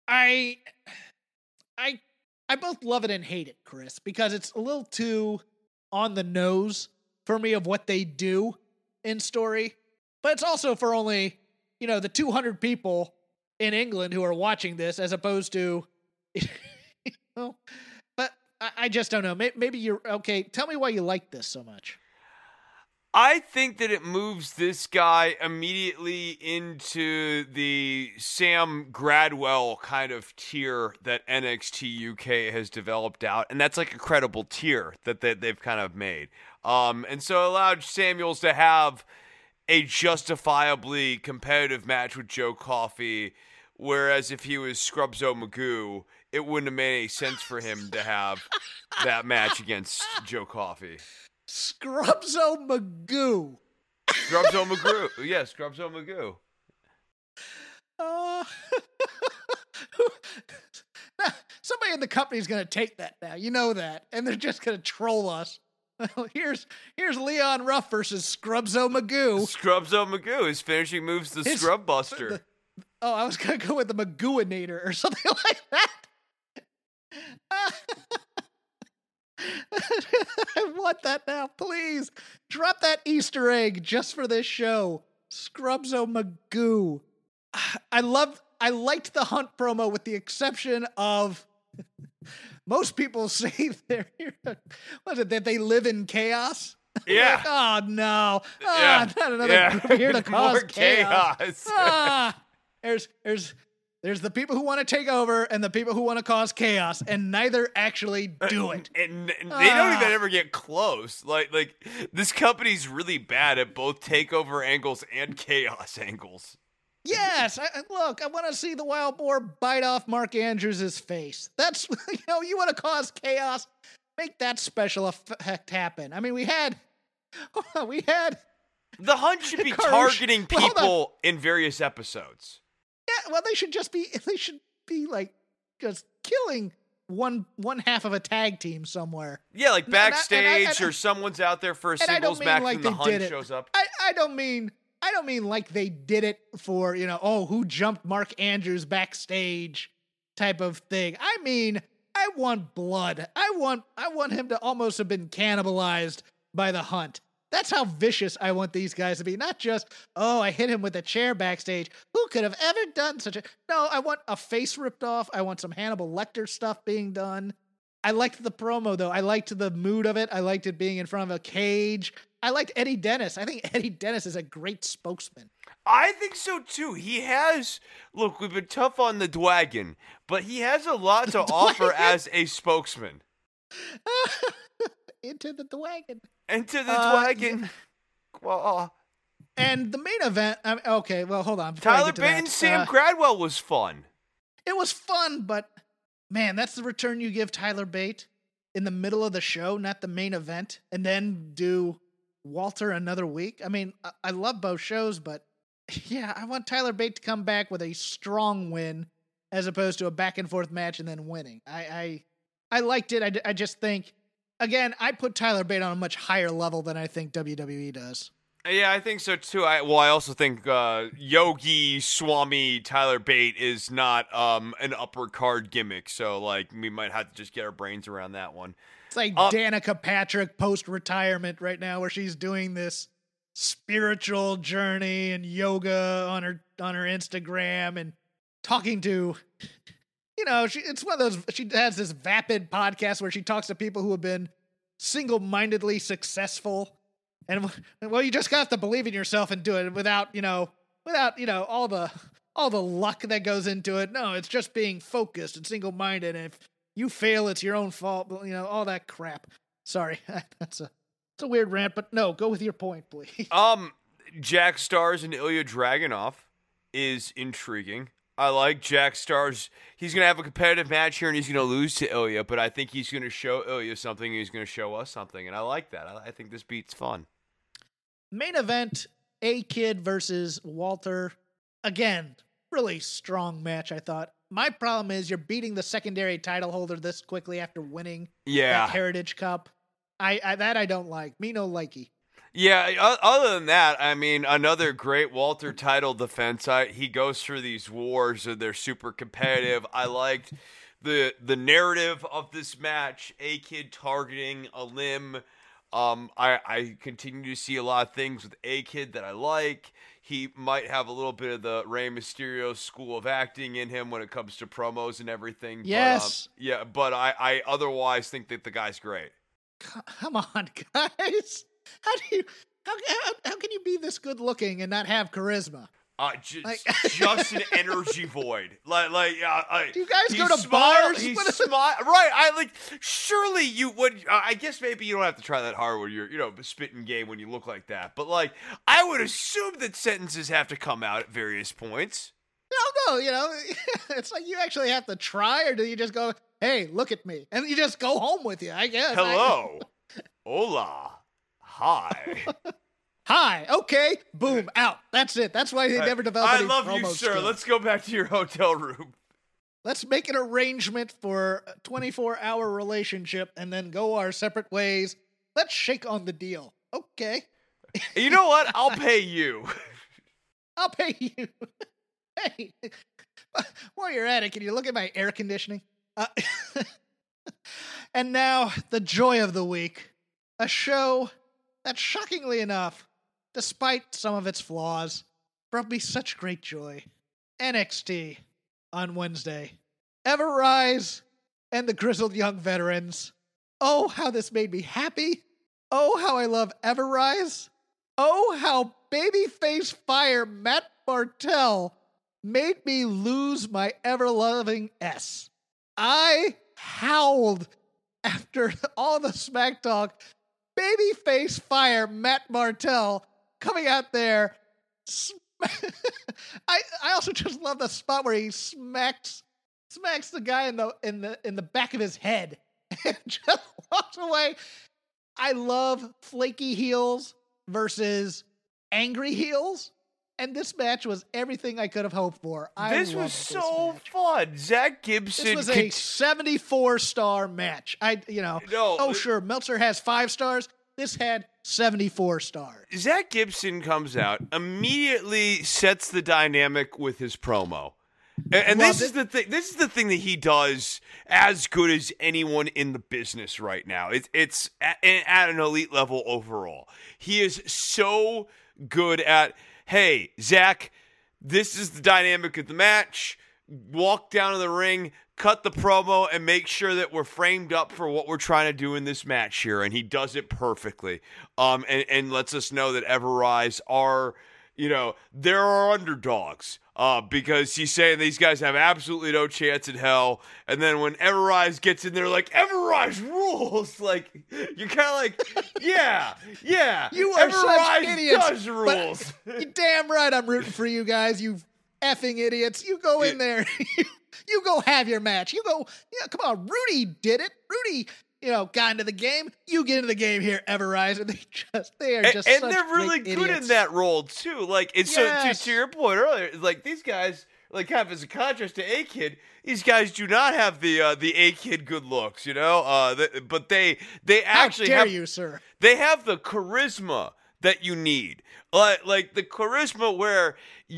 I both love it and hate it, Chris, because it's a little too on the nose for me of what they do in story. But it's also for only, the 200 people in England who are watching this, as opposed to, but I just don't know. Maybe you're okay. Tell me why you like this so much. I think that it moves this guy immediately into the Sam Gradwell kind of tier that NXT UK has developed out. And that's like a credible tier that they've kind of made. And so it allowed Samuels to have a justifiably competitive match with Joe Coffey. Whereas if he was Scrubzo Magoo, it wouldn't have made any sense for him to have that match against Joe Coffey. Scrubzo Magoo. Scrubzo Magoo. Yeah, Scrubzo Magoo. Somebody in the company is going to take that now. You know that. And they're just going to troll us. Here's Leon Ruff versus Scrubzo Magoo. Scrubzo Magoo. His finishing move's the Scrub Buster. I was going to go with the Magooinator or something like that. I want that now, please. Drop that Easter egg just for this show. Scrubso Magoo. I liked the Hunt promo with the exception of most people say that they live in chaos. Yeah. Like, oh no. Yeah. Not another group here to cause More chaos. There's the people who want to take over and the people who want to cause chaos, and neither actually do it. And they don't even ever get close. Like this company's really bad at both takeover angles and chaos angles. Yes, look, I want to see the wild boar bite off Mark Andrews' face. That's, you want to cause chaos, make that special effect happen. I mean, we had The Hunt should be targeting people in various episodes. Yeah, well, they should be like just killing one half of a tag team somewhere. Yeah, like backstage or someone's out there for a singles match and the Hunt shows up. I don't mean like they did it for, who jumped Mark Andrews backstage type of thing. I mean, I want blood. I want him to almost have been cannibalized by the Hunt. That's how vicious I want these guys to be. Not just, I hit him with a chair backstage. Who could have ever done such a... No, I want a face ripped off. I want some Hannibal Lecter stuff being done. I liked the promo, though. I liked the mood of it. I liked it being in front of a cage. I liked Eddie Dennis. I think Eddie Dennis is a great spokesman. I think so, too. He has... Look, we've been tough on the Dwagon, but he has a lot to offer as a spokesman. Into the Dwagon. Into the Dwagon. Well, and the main event... okay, well, hold on. Tyler Bate and Sam Gradwell was fun. It was fun, but... Man, that's the return you give Tyler Bate in the middle of the show, not the main event, and then do Walter another week. I mean, I love both shows, but yeah, I want Tyler Bate to come back with a strong win as opposed to a back and forth match and then winning. I liked it. I just think, again, I put Tyler Bate on a much higher level than I think WWE does. Yeah, I think so too. I also think Yogi Swami Tyler Bate is not an upper card gimmick, so like we might have to just get our brains around that one. It's like Danica Patrick post-retirement right now, where she's doing this spiritual journey and yoga on her Instagram and talking to, it's one of those. She has this vapid podcast where she talks to people who have been single-mindedly successful. And well, you just have to believe in yourself and do it without all the luck that goes into it. No, it's just being focused and single-minded. And if you fail, it's your own fault. All that crap. Sorry, it's a weird rant, but no, go with your point, please. Jack Stars and Ilya Dragunov is intriguing. I like Jack Stars. He's going to have a competitive match here, and he's going to lose to Ilya, but I think he's going to show Ilya something, and he's going to show us something, and I like that. I think this beat's fun. Main event, A-Kid versus Walter. Again, really strong match, I thought. My problem is you're beating the secondary title holder this quickly after winning that Heritage Cup. I don't like. Me no likey. Yeah, other than that, I mean, another great Walter title defense. He goes through these wars, and they're super competitive. I liked the narrative of this match, A-Kid targeting a limb. I continue to see a lot of things with A-Kid that I like. He might have a little bit of the Rey Mysterio school of acting in him when it comes to promos and everything. Yes. But I otherwise think that the guy's great. Come on, guys. How can you be this good looking and not have charisma? Just an energy void. Do you guys go to bars? He's right. Surely you would. I guess maybe you don't have to try that hard when you're, spitting game when you look like that. But I would assume that sentences have to come out at various points. No, it's like you actually have to try, or do you just go, "Hey, look at me," and you just go home with you? I guess. Hello, hola, hi. Hi, okay, boom, out. That's it. That's why they never developed any promo I love you, sir. skills. Let's go back to your hotel room. Let's make an arrangement for a 24-hour relationship and then go our separate ways. Let's shake on the deal. Okay. You know what? I'll pay you. I'll pay you. Hey, while you're at it, can you look at my air conditioning? And now, the joy of the week. A show that, shockingly enough, despite some of its flaws, brought me such great joy. NXT on Wednesday. Ever Rise and the Grizzled Young Veterans. Oh, how this made me happy. Oh, how I love Ever Rise. Oh, how babyface fire Matt Bartel made me lose my ever-loving S. I howled after all the smack talk. Babyface fire Matt Bartel coming out there. I also just love the spot where he smacks the guy in the back of his head and just walks away. I love flaky heels versus angry heels, and this match was everything I could have hoped for. This was so fun. Zach Gibson. This was a 74-star match. Sure, Meltzer has 5 stars. This had 74 stars. Zach Gibson comes out, immediately sets the dynamic with his promo. And this is the thing. This is the thing that he does as good as anyone in the business right now. It's at an elite level overall. He is so good at, hey, Zach, this is the dynamic of the match. Walk down to the ring, cut the promo, and make sure that we're framed up for what we're trying to do in this match here. And he does it perfectly. And lets us know that Ever Rise are, there are underdogs. Because he's saying these guys have absolutely no chance in hell. And then when Ever Rise gets in there, like, Ever Rise rules. Like, you're kind of like, yeah. You are Ever such Rise idiots. does rules. You're damn right I'm rooting for you guys, you effing idiots. You go in there. You go have your match. You go, come on. Rudy did it. Rudy, got into the game. You get into the game here, Ever Rise. And they are just and such they're really great good idiots. in that role, too. Like, it's Yes. so to your point earlier, like, these guys, like, kind of as a contrast to A-Kid, these guys do not have the A-Kid good looks, but they actually How dare have, you, sir? they have the charisma that you need. Like the charisma where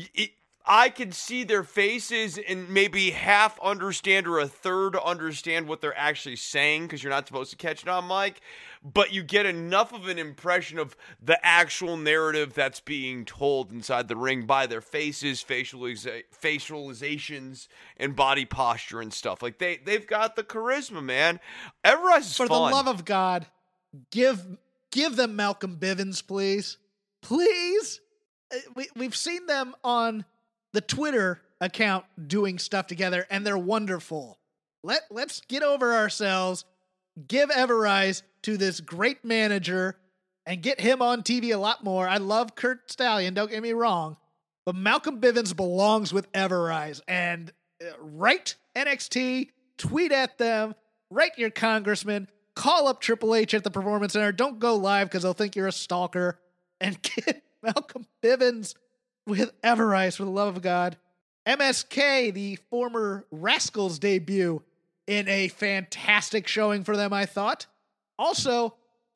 I can see their faces and maybe half understand or a third understand what they're actually saying because you're not supposed to catch it on mic, but you get enough of an impression of the actual narrative that's being told inside the ring by their faces, facializations, and body posture and stuff. Like they've got the charisma, man. Ever Rise is For fun. the love of God, give them Malcolm Bivens, please. Please. We've seen them on the Twitter account doing stuff together, and they're wonderful. Let's get over ourselves, give Ever Rise to this great manager, and get him on TV a lot more. I love Kurt Stallion, don't get me wrong, but Malcolm Bivens belongs with Ever Rise. And write NXT, tweet at them, write your congressman, call up Triple H at the Performance Center. Don't go live because they'll think you're a stalker. And get Malcolm Bivens with Ever Rise, for the love of God. MSK, the former Rascals debut, in a fantastic showing for them, I thought. Also,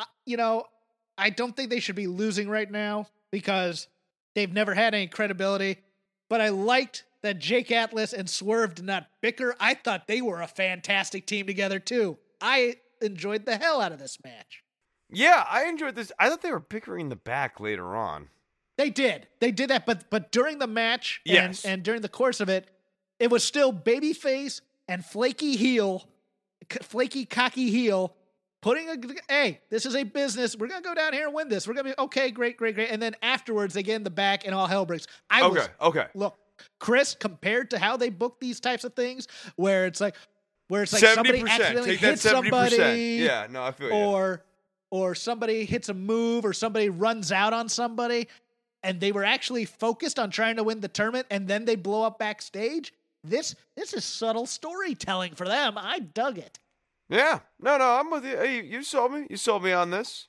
I don't think they should be losing right now because they've never had any credibility. But I liked that Jake Atlas and Swerve did not bicker. I thought they were a fantastic team together, too. I enjoyed the hell out of this match. Yeah, I enjoyed this. I thought they were bickering in the back later on. They did that, but during the match Yes. and during the course of it, it was still babyface and flaky cocky heel, hey, this is a business. We're going to go down here and win this. We're going to be, okay, great. And then afterwards, they get in the back and all hell breaks. Okay. Look, Chris, compared to how they book these types of things, where it's like 70%. somebody accidentally Take that hits 70%. somebody. Yeah, no, I feel you. Or somebody hits a move or somebody runs out on somebody, and they were actually focused on trying to win the tournament, and then they blow up backstage. This is subtle storytelling for them. I dug it. Yeah. No, I'm with you. Hey, you sold me. You sold me on this.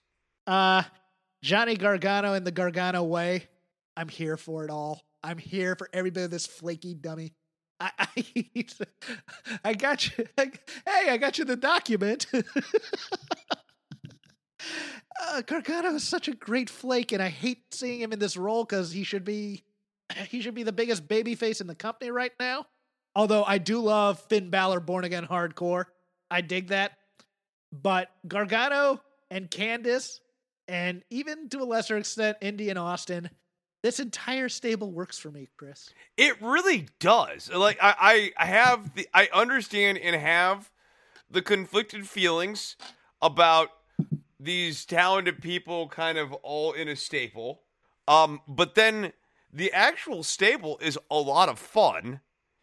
Johnny Gargano in the Gargano way. I'm here for it all. I'm here for every bit of this flaky dummy. I got you. Hey, I got you the document. Gargano is such a great flake, and I hate seeing him in this role because he should be the biggest babyface in the company right now. Although I do love Finn Balor Born Again Hardcore. I dig that. But Gargano and Candice, and even to a lesser extent, Indy and Austin, this entire stable works for me, Chris. It really does. Like I understand and have the conflicted feelings about these talented people kind of all in a stable. But then the actual stable is a lot of fun.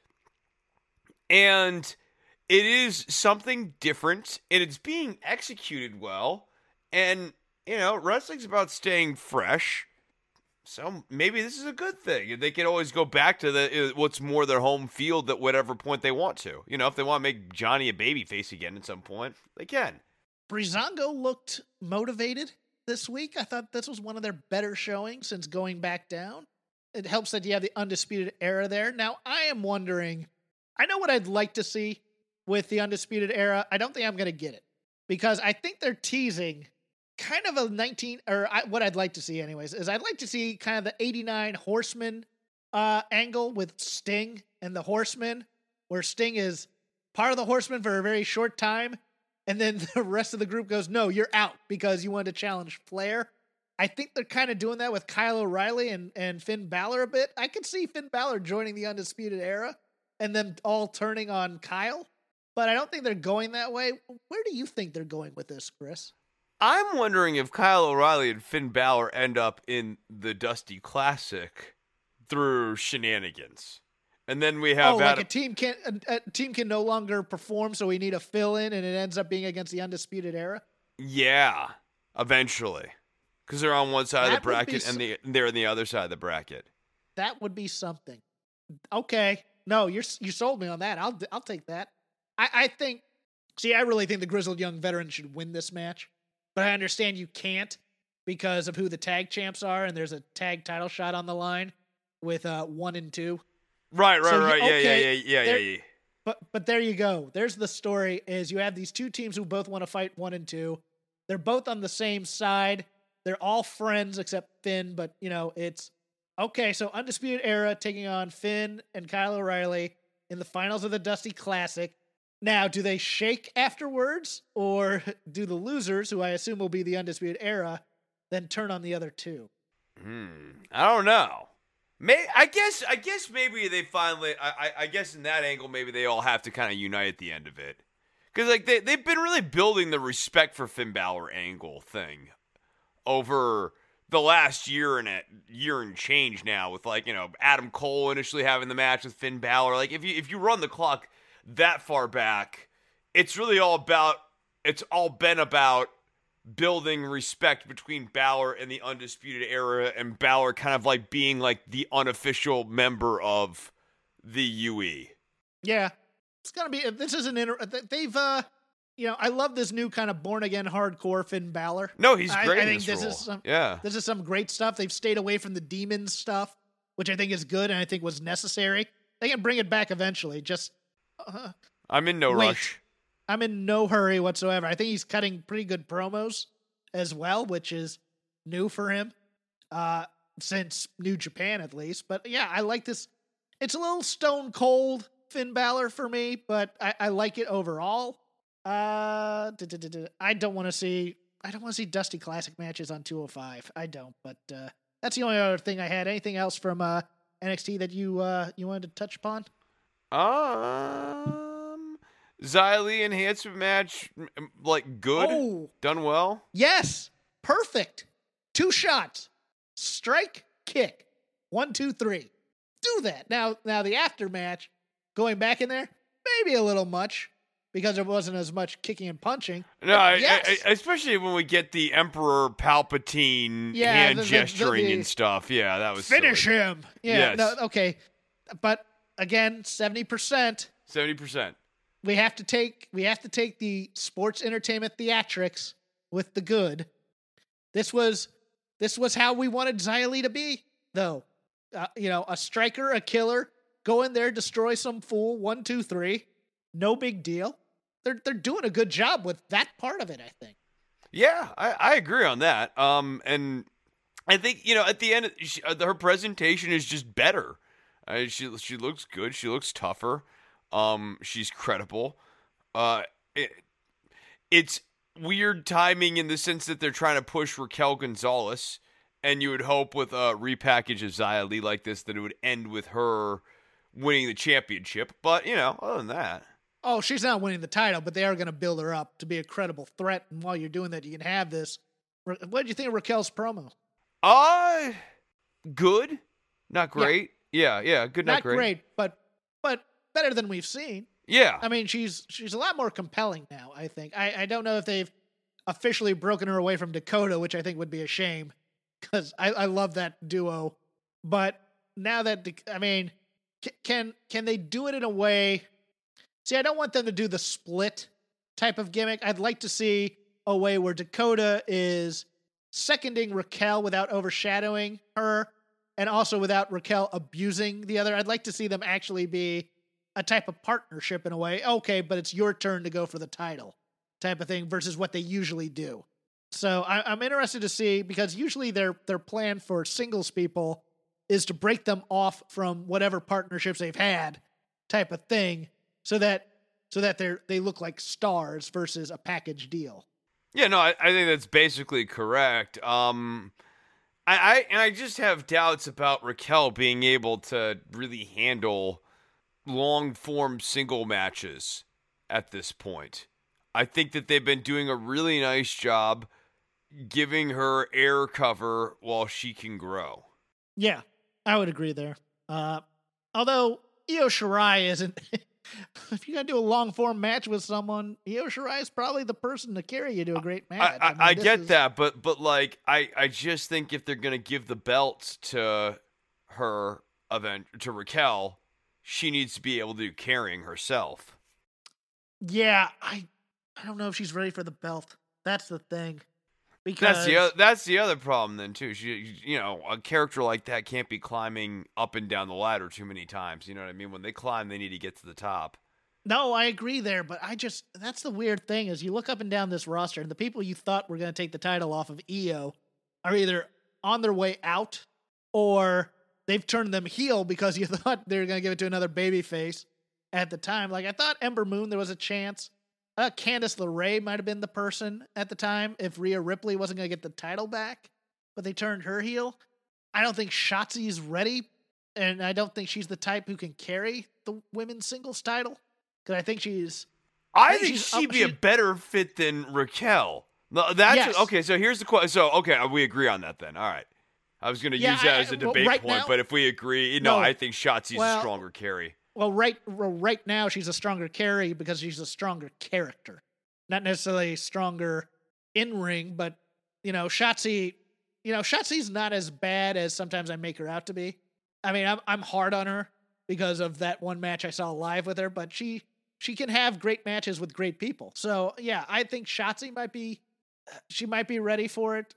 And it is something different, and it's being executed well. And, wrestling's about staying fresh. So maybe this is a good thing. They can always go back to what's more their home field at whatever point they want to. If they want to make Johnny a babyface again at some point, they can. Breezango looked motivated this week. I thought this was one of their better showings since going back down. It helps that you have the Undisputed Era there. Now, I am wondering, I know what I'd like to see with the Undisputed Era. I don't think I'm going to get it because I think they're teasing kind of a what I'd like to see anyways, is I'd like to see kind of the 89 Horsemen angle with Sting and the Horsemen, where Sting is part of the Horsemen for a very short time, and then the rest of the group goes, no, you're out because you wanted to challenge Flair. I think they're kind of doing that with Kyle O'Reilly and Finn Balor a bit. I could see Finn Balor joining the Undisputed Era and them all turning on Kyle, but I don't think they're going that way. Where do you think they're going with this, Chris? I'm wondering if Kyle O'Reilly and Finn Balor end up in the Dusty Classic through shenanigans. And then we have like a team can no longer perform, so we need a fill-in, and it ends up being against the Undisputed Era? Yeah, eventually. Because they're on one side of the bracket, and they're on the other side of the bracket. That would be something. Okay. No, you sold me on that. I'll take that. I really think the Grizzled Young Veterans should win this match. But I understand you can't because of who the tag champs are, and there's a tag title shot on the line with 1 and 2. Right. Yeah. But there you go. There's the story: is you have these two teams who both want to fight 1 and 2. They're both on the same side. They're all friends except Finn, but it's okay. So Undisputed Era taking on Finn and Kyle O'Reilly in the finals of the Dusty Classic. Now, do they shake afterwards, or do the losers, who I assume will be the Undisputed Era, then turn on the other two? I don't know. I guess maybe they finally. I guess in that angle, maybe they all have to kind of unite at the end of it, because they've been really building the respect for Finn Balor angle thing over the last year and change now, with Adam Cole initially having the match with Finn Balor. Like if you run the clock that far back, it's all been about building respect between Balor and the Undisputed Era, and Balor kind of being the unofficial member of the UE. Yeah, it's gonna be. This is they've I love this new kind of born again hardcore Finn Balor. No, he's great. I think this is some great stuff. They've stayed away from the demons stuff, which I think is good and I think was necessary. They can bring it back eventually. Just I'm in no rush. I'm in no hurry whatsoever. I think he's cutting pretty good promos as well, which is new for him since New Japan at least. But yeah, I like this. It's a little stone cold Finn Balor for me, but I like it overall. I don't want to see Dusty Classic matches on 205. I don't, but that's the only other thing I had. Anything else from NXT that you wanted to touch upon? Xia Li enhancement match, good, done well. Yes, perfect. 2 shots, strike, kick, 1, 2, 3. Do that now. The after match, going back in there, maybe a little much because there wasn't as much kicking and punching. No, especially when we get the Emperor Palpatine hand gesturing and stuff. Yeah, that was finish silly. him. Yeah, yes. No, okay, but again, 70%. 70%. We have to take the sports entertainment theatrics with the good. This was how we wanted Xia Li to be, though. A striker, a killer, go in there, destroy some fool, 1, 2, 3. No big deal. They're doing a good job with that part of it, I think. Yeah, I agree on that. And I think, at the end, her presentation is just better. She looks good. She looks tougher. She's credible. It's weird timing in the sense that they're trying to push Raquel Gonzalez, and you would hope with a repackage of Xia Li like this that it would end with her winning the championship. But, other than that. Oh, she's not winning the title, but they are going to build her up to be a credible threat. And while you're doing that, you can have this. What did you think of Raquel's promo? Good. Not great. Yeah. Good, not great. Not great, but better than we've seen. Yeah. I mean, she's a lot more compelling now, I think. I don't know if they've officially broken her away from Dakota, which I think would be a shame, because I love that duo. But now that, can they do it in a way... See, I don't want them to do the split type of gimmick. I'd like to see a way where Dakota is seconding Raquel without overshadowing her, and also without Raquel abusing the other. I'd like to see them actually be a type of partnership in a way. Okay, but it's your turn to go for the title type of thing versus what they usually do. So I'm interested to see, because usually their plan for singles people is to break them off from whatever partnerships they've had type of thing, so that they look like stars versus a package deal. Yeah, no, I think that's basically correct. I just have doubts about Raquel being able to really handle long form single matches at this point. I think that they've been doing a really nice job giving her air cover while she can grow. Yeah, I would agree there. Although Io Shirai isn't... If you're going to do a long-form match with someone, Io Shirai is probably the person to carry you to a great match. I get that, but I just think if they're going to give the belts to her to Raquel, she needs to be able to do carrying herself. Yeah, I don't know if she's ready for the belt. That's the thing. Because that's the other problem then too. She, a character like that can't be climbing up and down the ladder too many times. You know what I mean? When they climb, they need to get to the top. No, I agree there, but that's the weird thing is you look up and down this roster, and the people you thought were going to take the title off of Io are either on their way out or they've turned them heel because you thought they were going to give it to another babyface at the time. Like, I thought Ember Moon, there was a chance. Candice LeRae might have been the person at the time if Rhea Ripley wasn't going to get the title back, but they turned her heel. I don't think Shotzi's ready, and I don't think she's the type who can carry the women's singles title, because I think I think she'd be a better fit than Raquel. Yes. Okay, so here's the question. So, okay, we agree on that then. All right. I was going to use that as a debate point, now, but if we agree, I think Shotzi's a stronger carry. Well, right now she's a stronger carry because she's a stronger character, not necessarily stronger in ring. But Shotzi's not as bad as sometimes I make her out to be. I mean, I'm hard on her because of that one match I saw live with her, but she can have great matches with great people. So yeah, I think Shotzi might be ready for it.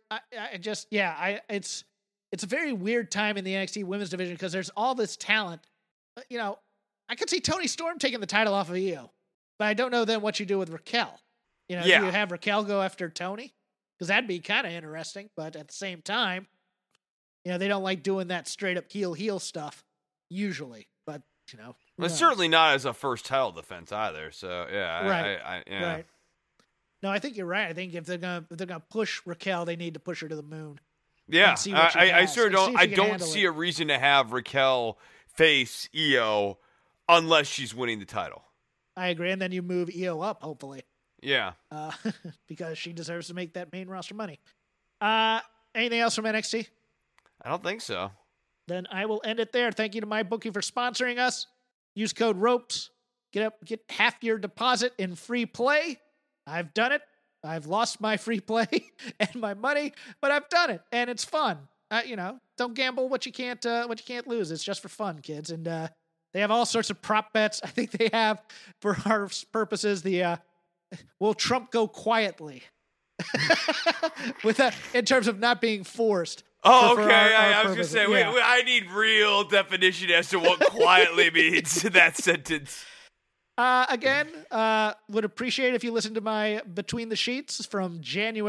It's a very weird time in the NXT women's division because there's all this talent. I could see Toni Storm taking the title off of Io, but I don't know then what you do with Raquel. Do you have Raquel go after Toni? Because that'd be kind of interesting, but at the same time, they don't like doing that straight up heel stuff usually, but it's certainly not as a first title defense either. So yeah, right. Right. No, I think you're right. I think if they're gonna push Raquel, they need to push her to the moon. Yeah, I sort of don't. I don't see a reason to have Raquel face Io unless she's winning the title. I agree, and then you move Io up, hopefully. Yeah. Because she deserves to make that main roster money. Anything else from NXT? I don't think so. Then I will end it there. Thank you to MyBookie for sponsoring us. Use code ROPES. Get half your deposit in free play. I've done it. I've lost my free play and my money, but I've done it, and it's fun. Don't gamble what you can't lose. It's just for fun, kids. And they have all sorts of prop bets. I think they have, for our purposes, the will Trump go quietly? With that, in terms of not being forced. Oh, okay. I was going to say, wait, I need real definition as to what quietly means in that sentence. Again, would appreciate if you listen to my Between the Sheets from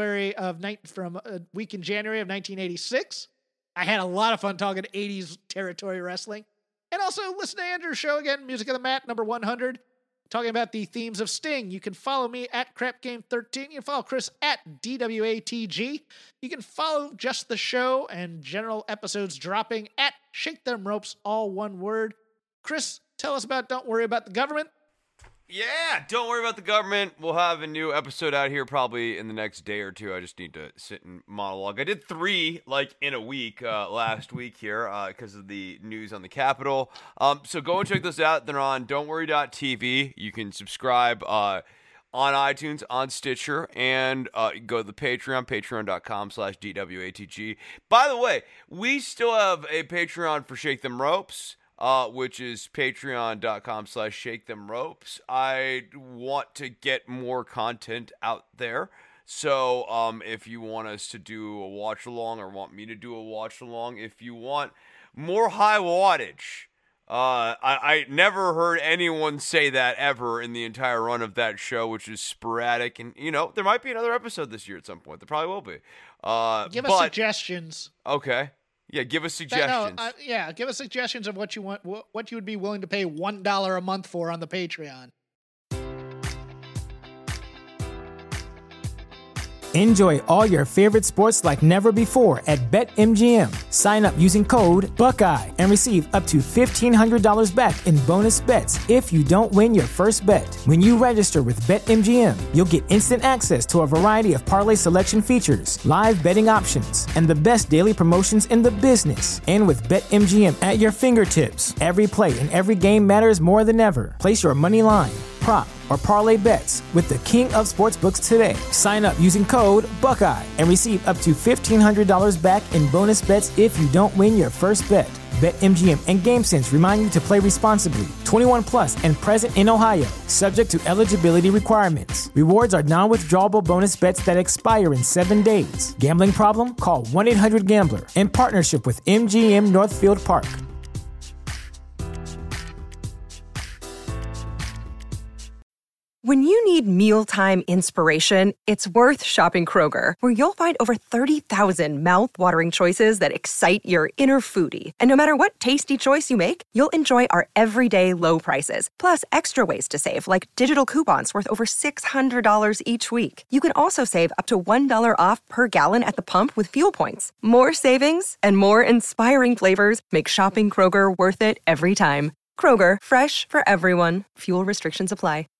a week in January of 1986. I had a lot of fun talking 80s territory wrestling. And also listen to Andrew's show again, Music of the Mat, number 100. talking about the themes of Sting. You can follow me at CrapGame13. You can follow Chris at DWATG. You can follow just the show and general episodes dropping at Shake Them Ropes, all one word. Chris, tell us about Don't Worry About the Government. Yeah, don't worry about the government. We'll have a new episode out here probably in the next day or two. I just need to sit and monologue. I did 3 in a week last week here because of the news on the Capitol. So go and check those out. They're on don'tworry.tv. You can subscribe on iTunes, on Stitcher, and go to the Patreon, patreon.com/DWATG. By the way, we still have a Patreon for Shake Them Ropes. Which is patreon.com/shakethemropes. I want to get more content out there. So if you want us to do a watch along or want me to do a watch along, if you want more high wattage, I never heard anyone say that ever in the entire run of that show, which is sporadic. And, there might be another episode this year at some point. There probably will be. Give us suggestions. Okay. Yeah, give us suggestions. Give us suggestions of what you want, what you would be willing to pay $1 a month for on the Patreon. Enjoy all your favorite sports like never before at BetMGM. Sign up using code Buckeye and receive up to $1,500 back in bonus bets if you don't win your first bet. When you register with BetMGM, you'll get instant access to a variety of parlay selection features, live betting options, and the best daily promotions in the business. And with BetMGM at your fingertips, every play and every game matters more than ever. Place your money line, prop, or parlay bets with the king of sportsbooks today. Sign up using code Buckeye and receive up to $1,500 back in bonus bets if you don't win your first bet. BetMGM and GameSense remind you to play responsibly. 21 plus and present in Ohio, subject to eligibility requirements. Rewards are non-withdrawable bonus bets that expire in 7 days. Gambling problem? Call 1-800-GAMBLER in partnership with MGM Northfield Park. When you need mealtime inspiration, it's worth shopping Kroger, where you'll find over 30,000 mouth-watering choices that excite your inner foodie. And no matter what tasty choice you make, you'll enjoy our everyday low prices, plus extra ways to save, like digital coupons worth over $600 each week. You can also save up to $1 off per gallon at the pump with fuel points. More savings and more inspiring flavors make shopping Kroger worth it every time. Kroger, fresh for everyone. Fuel restrictions apply.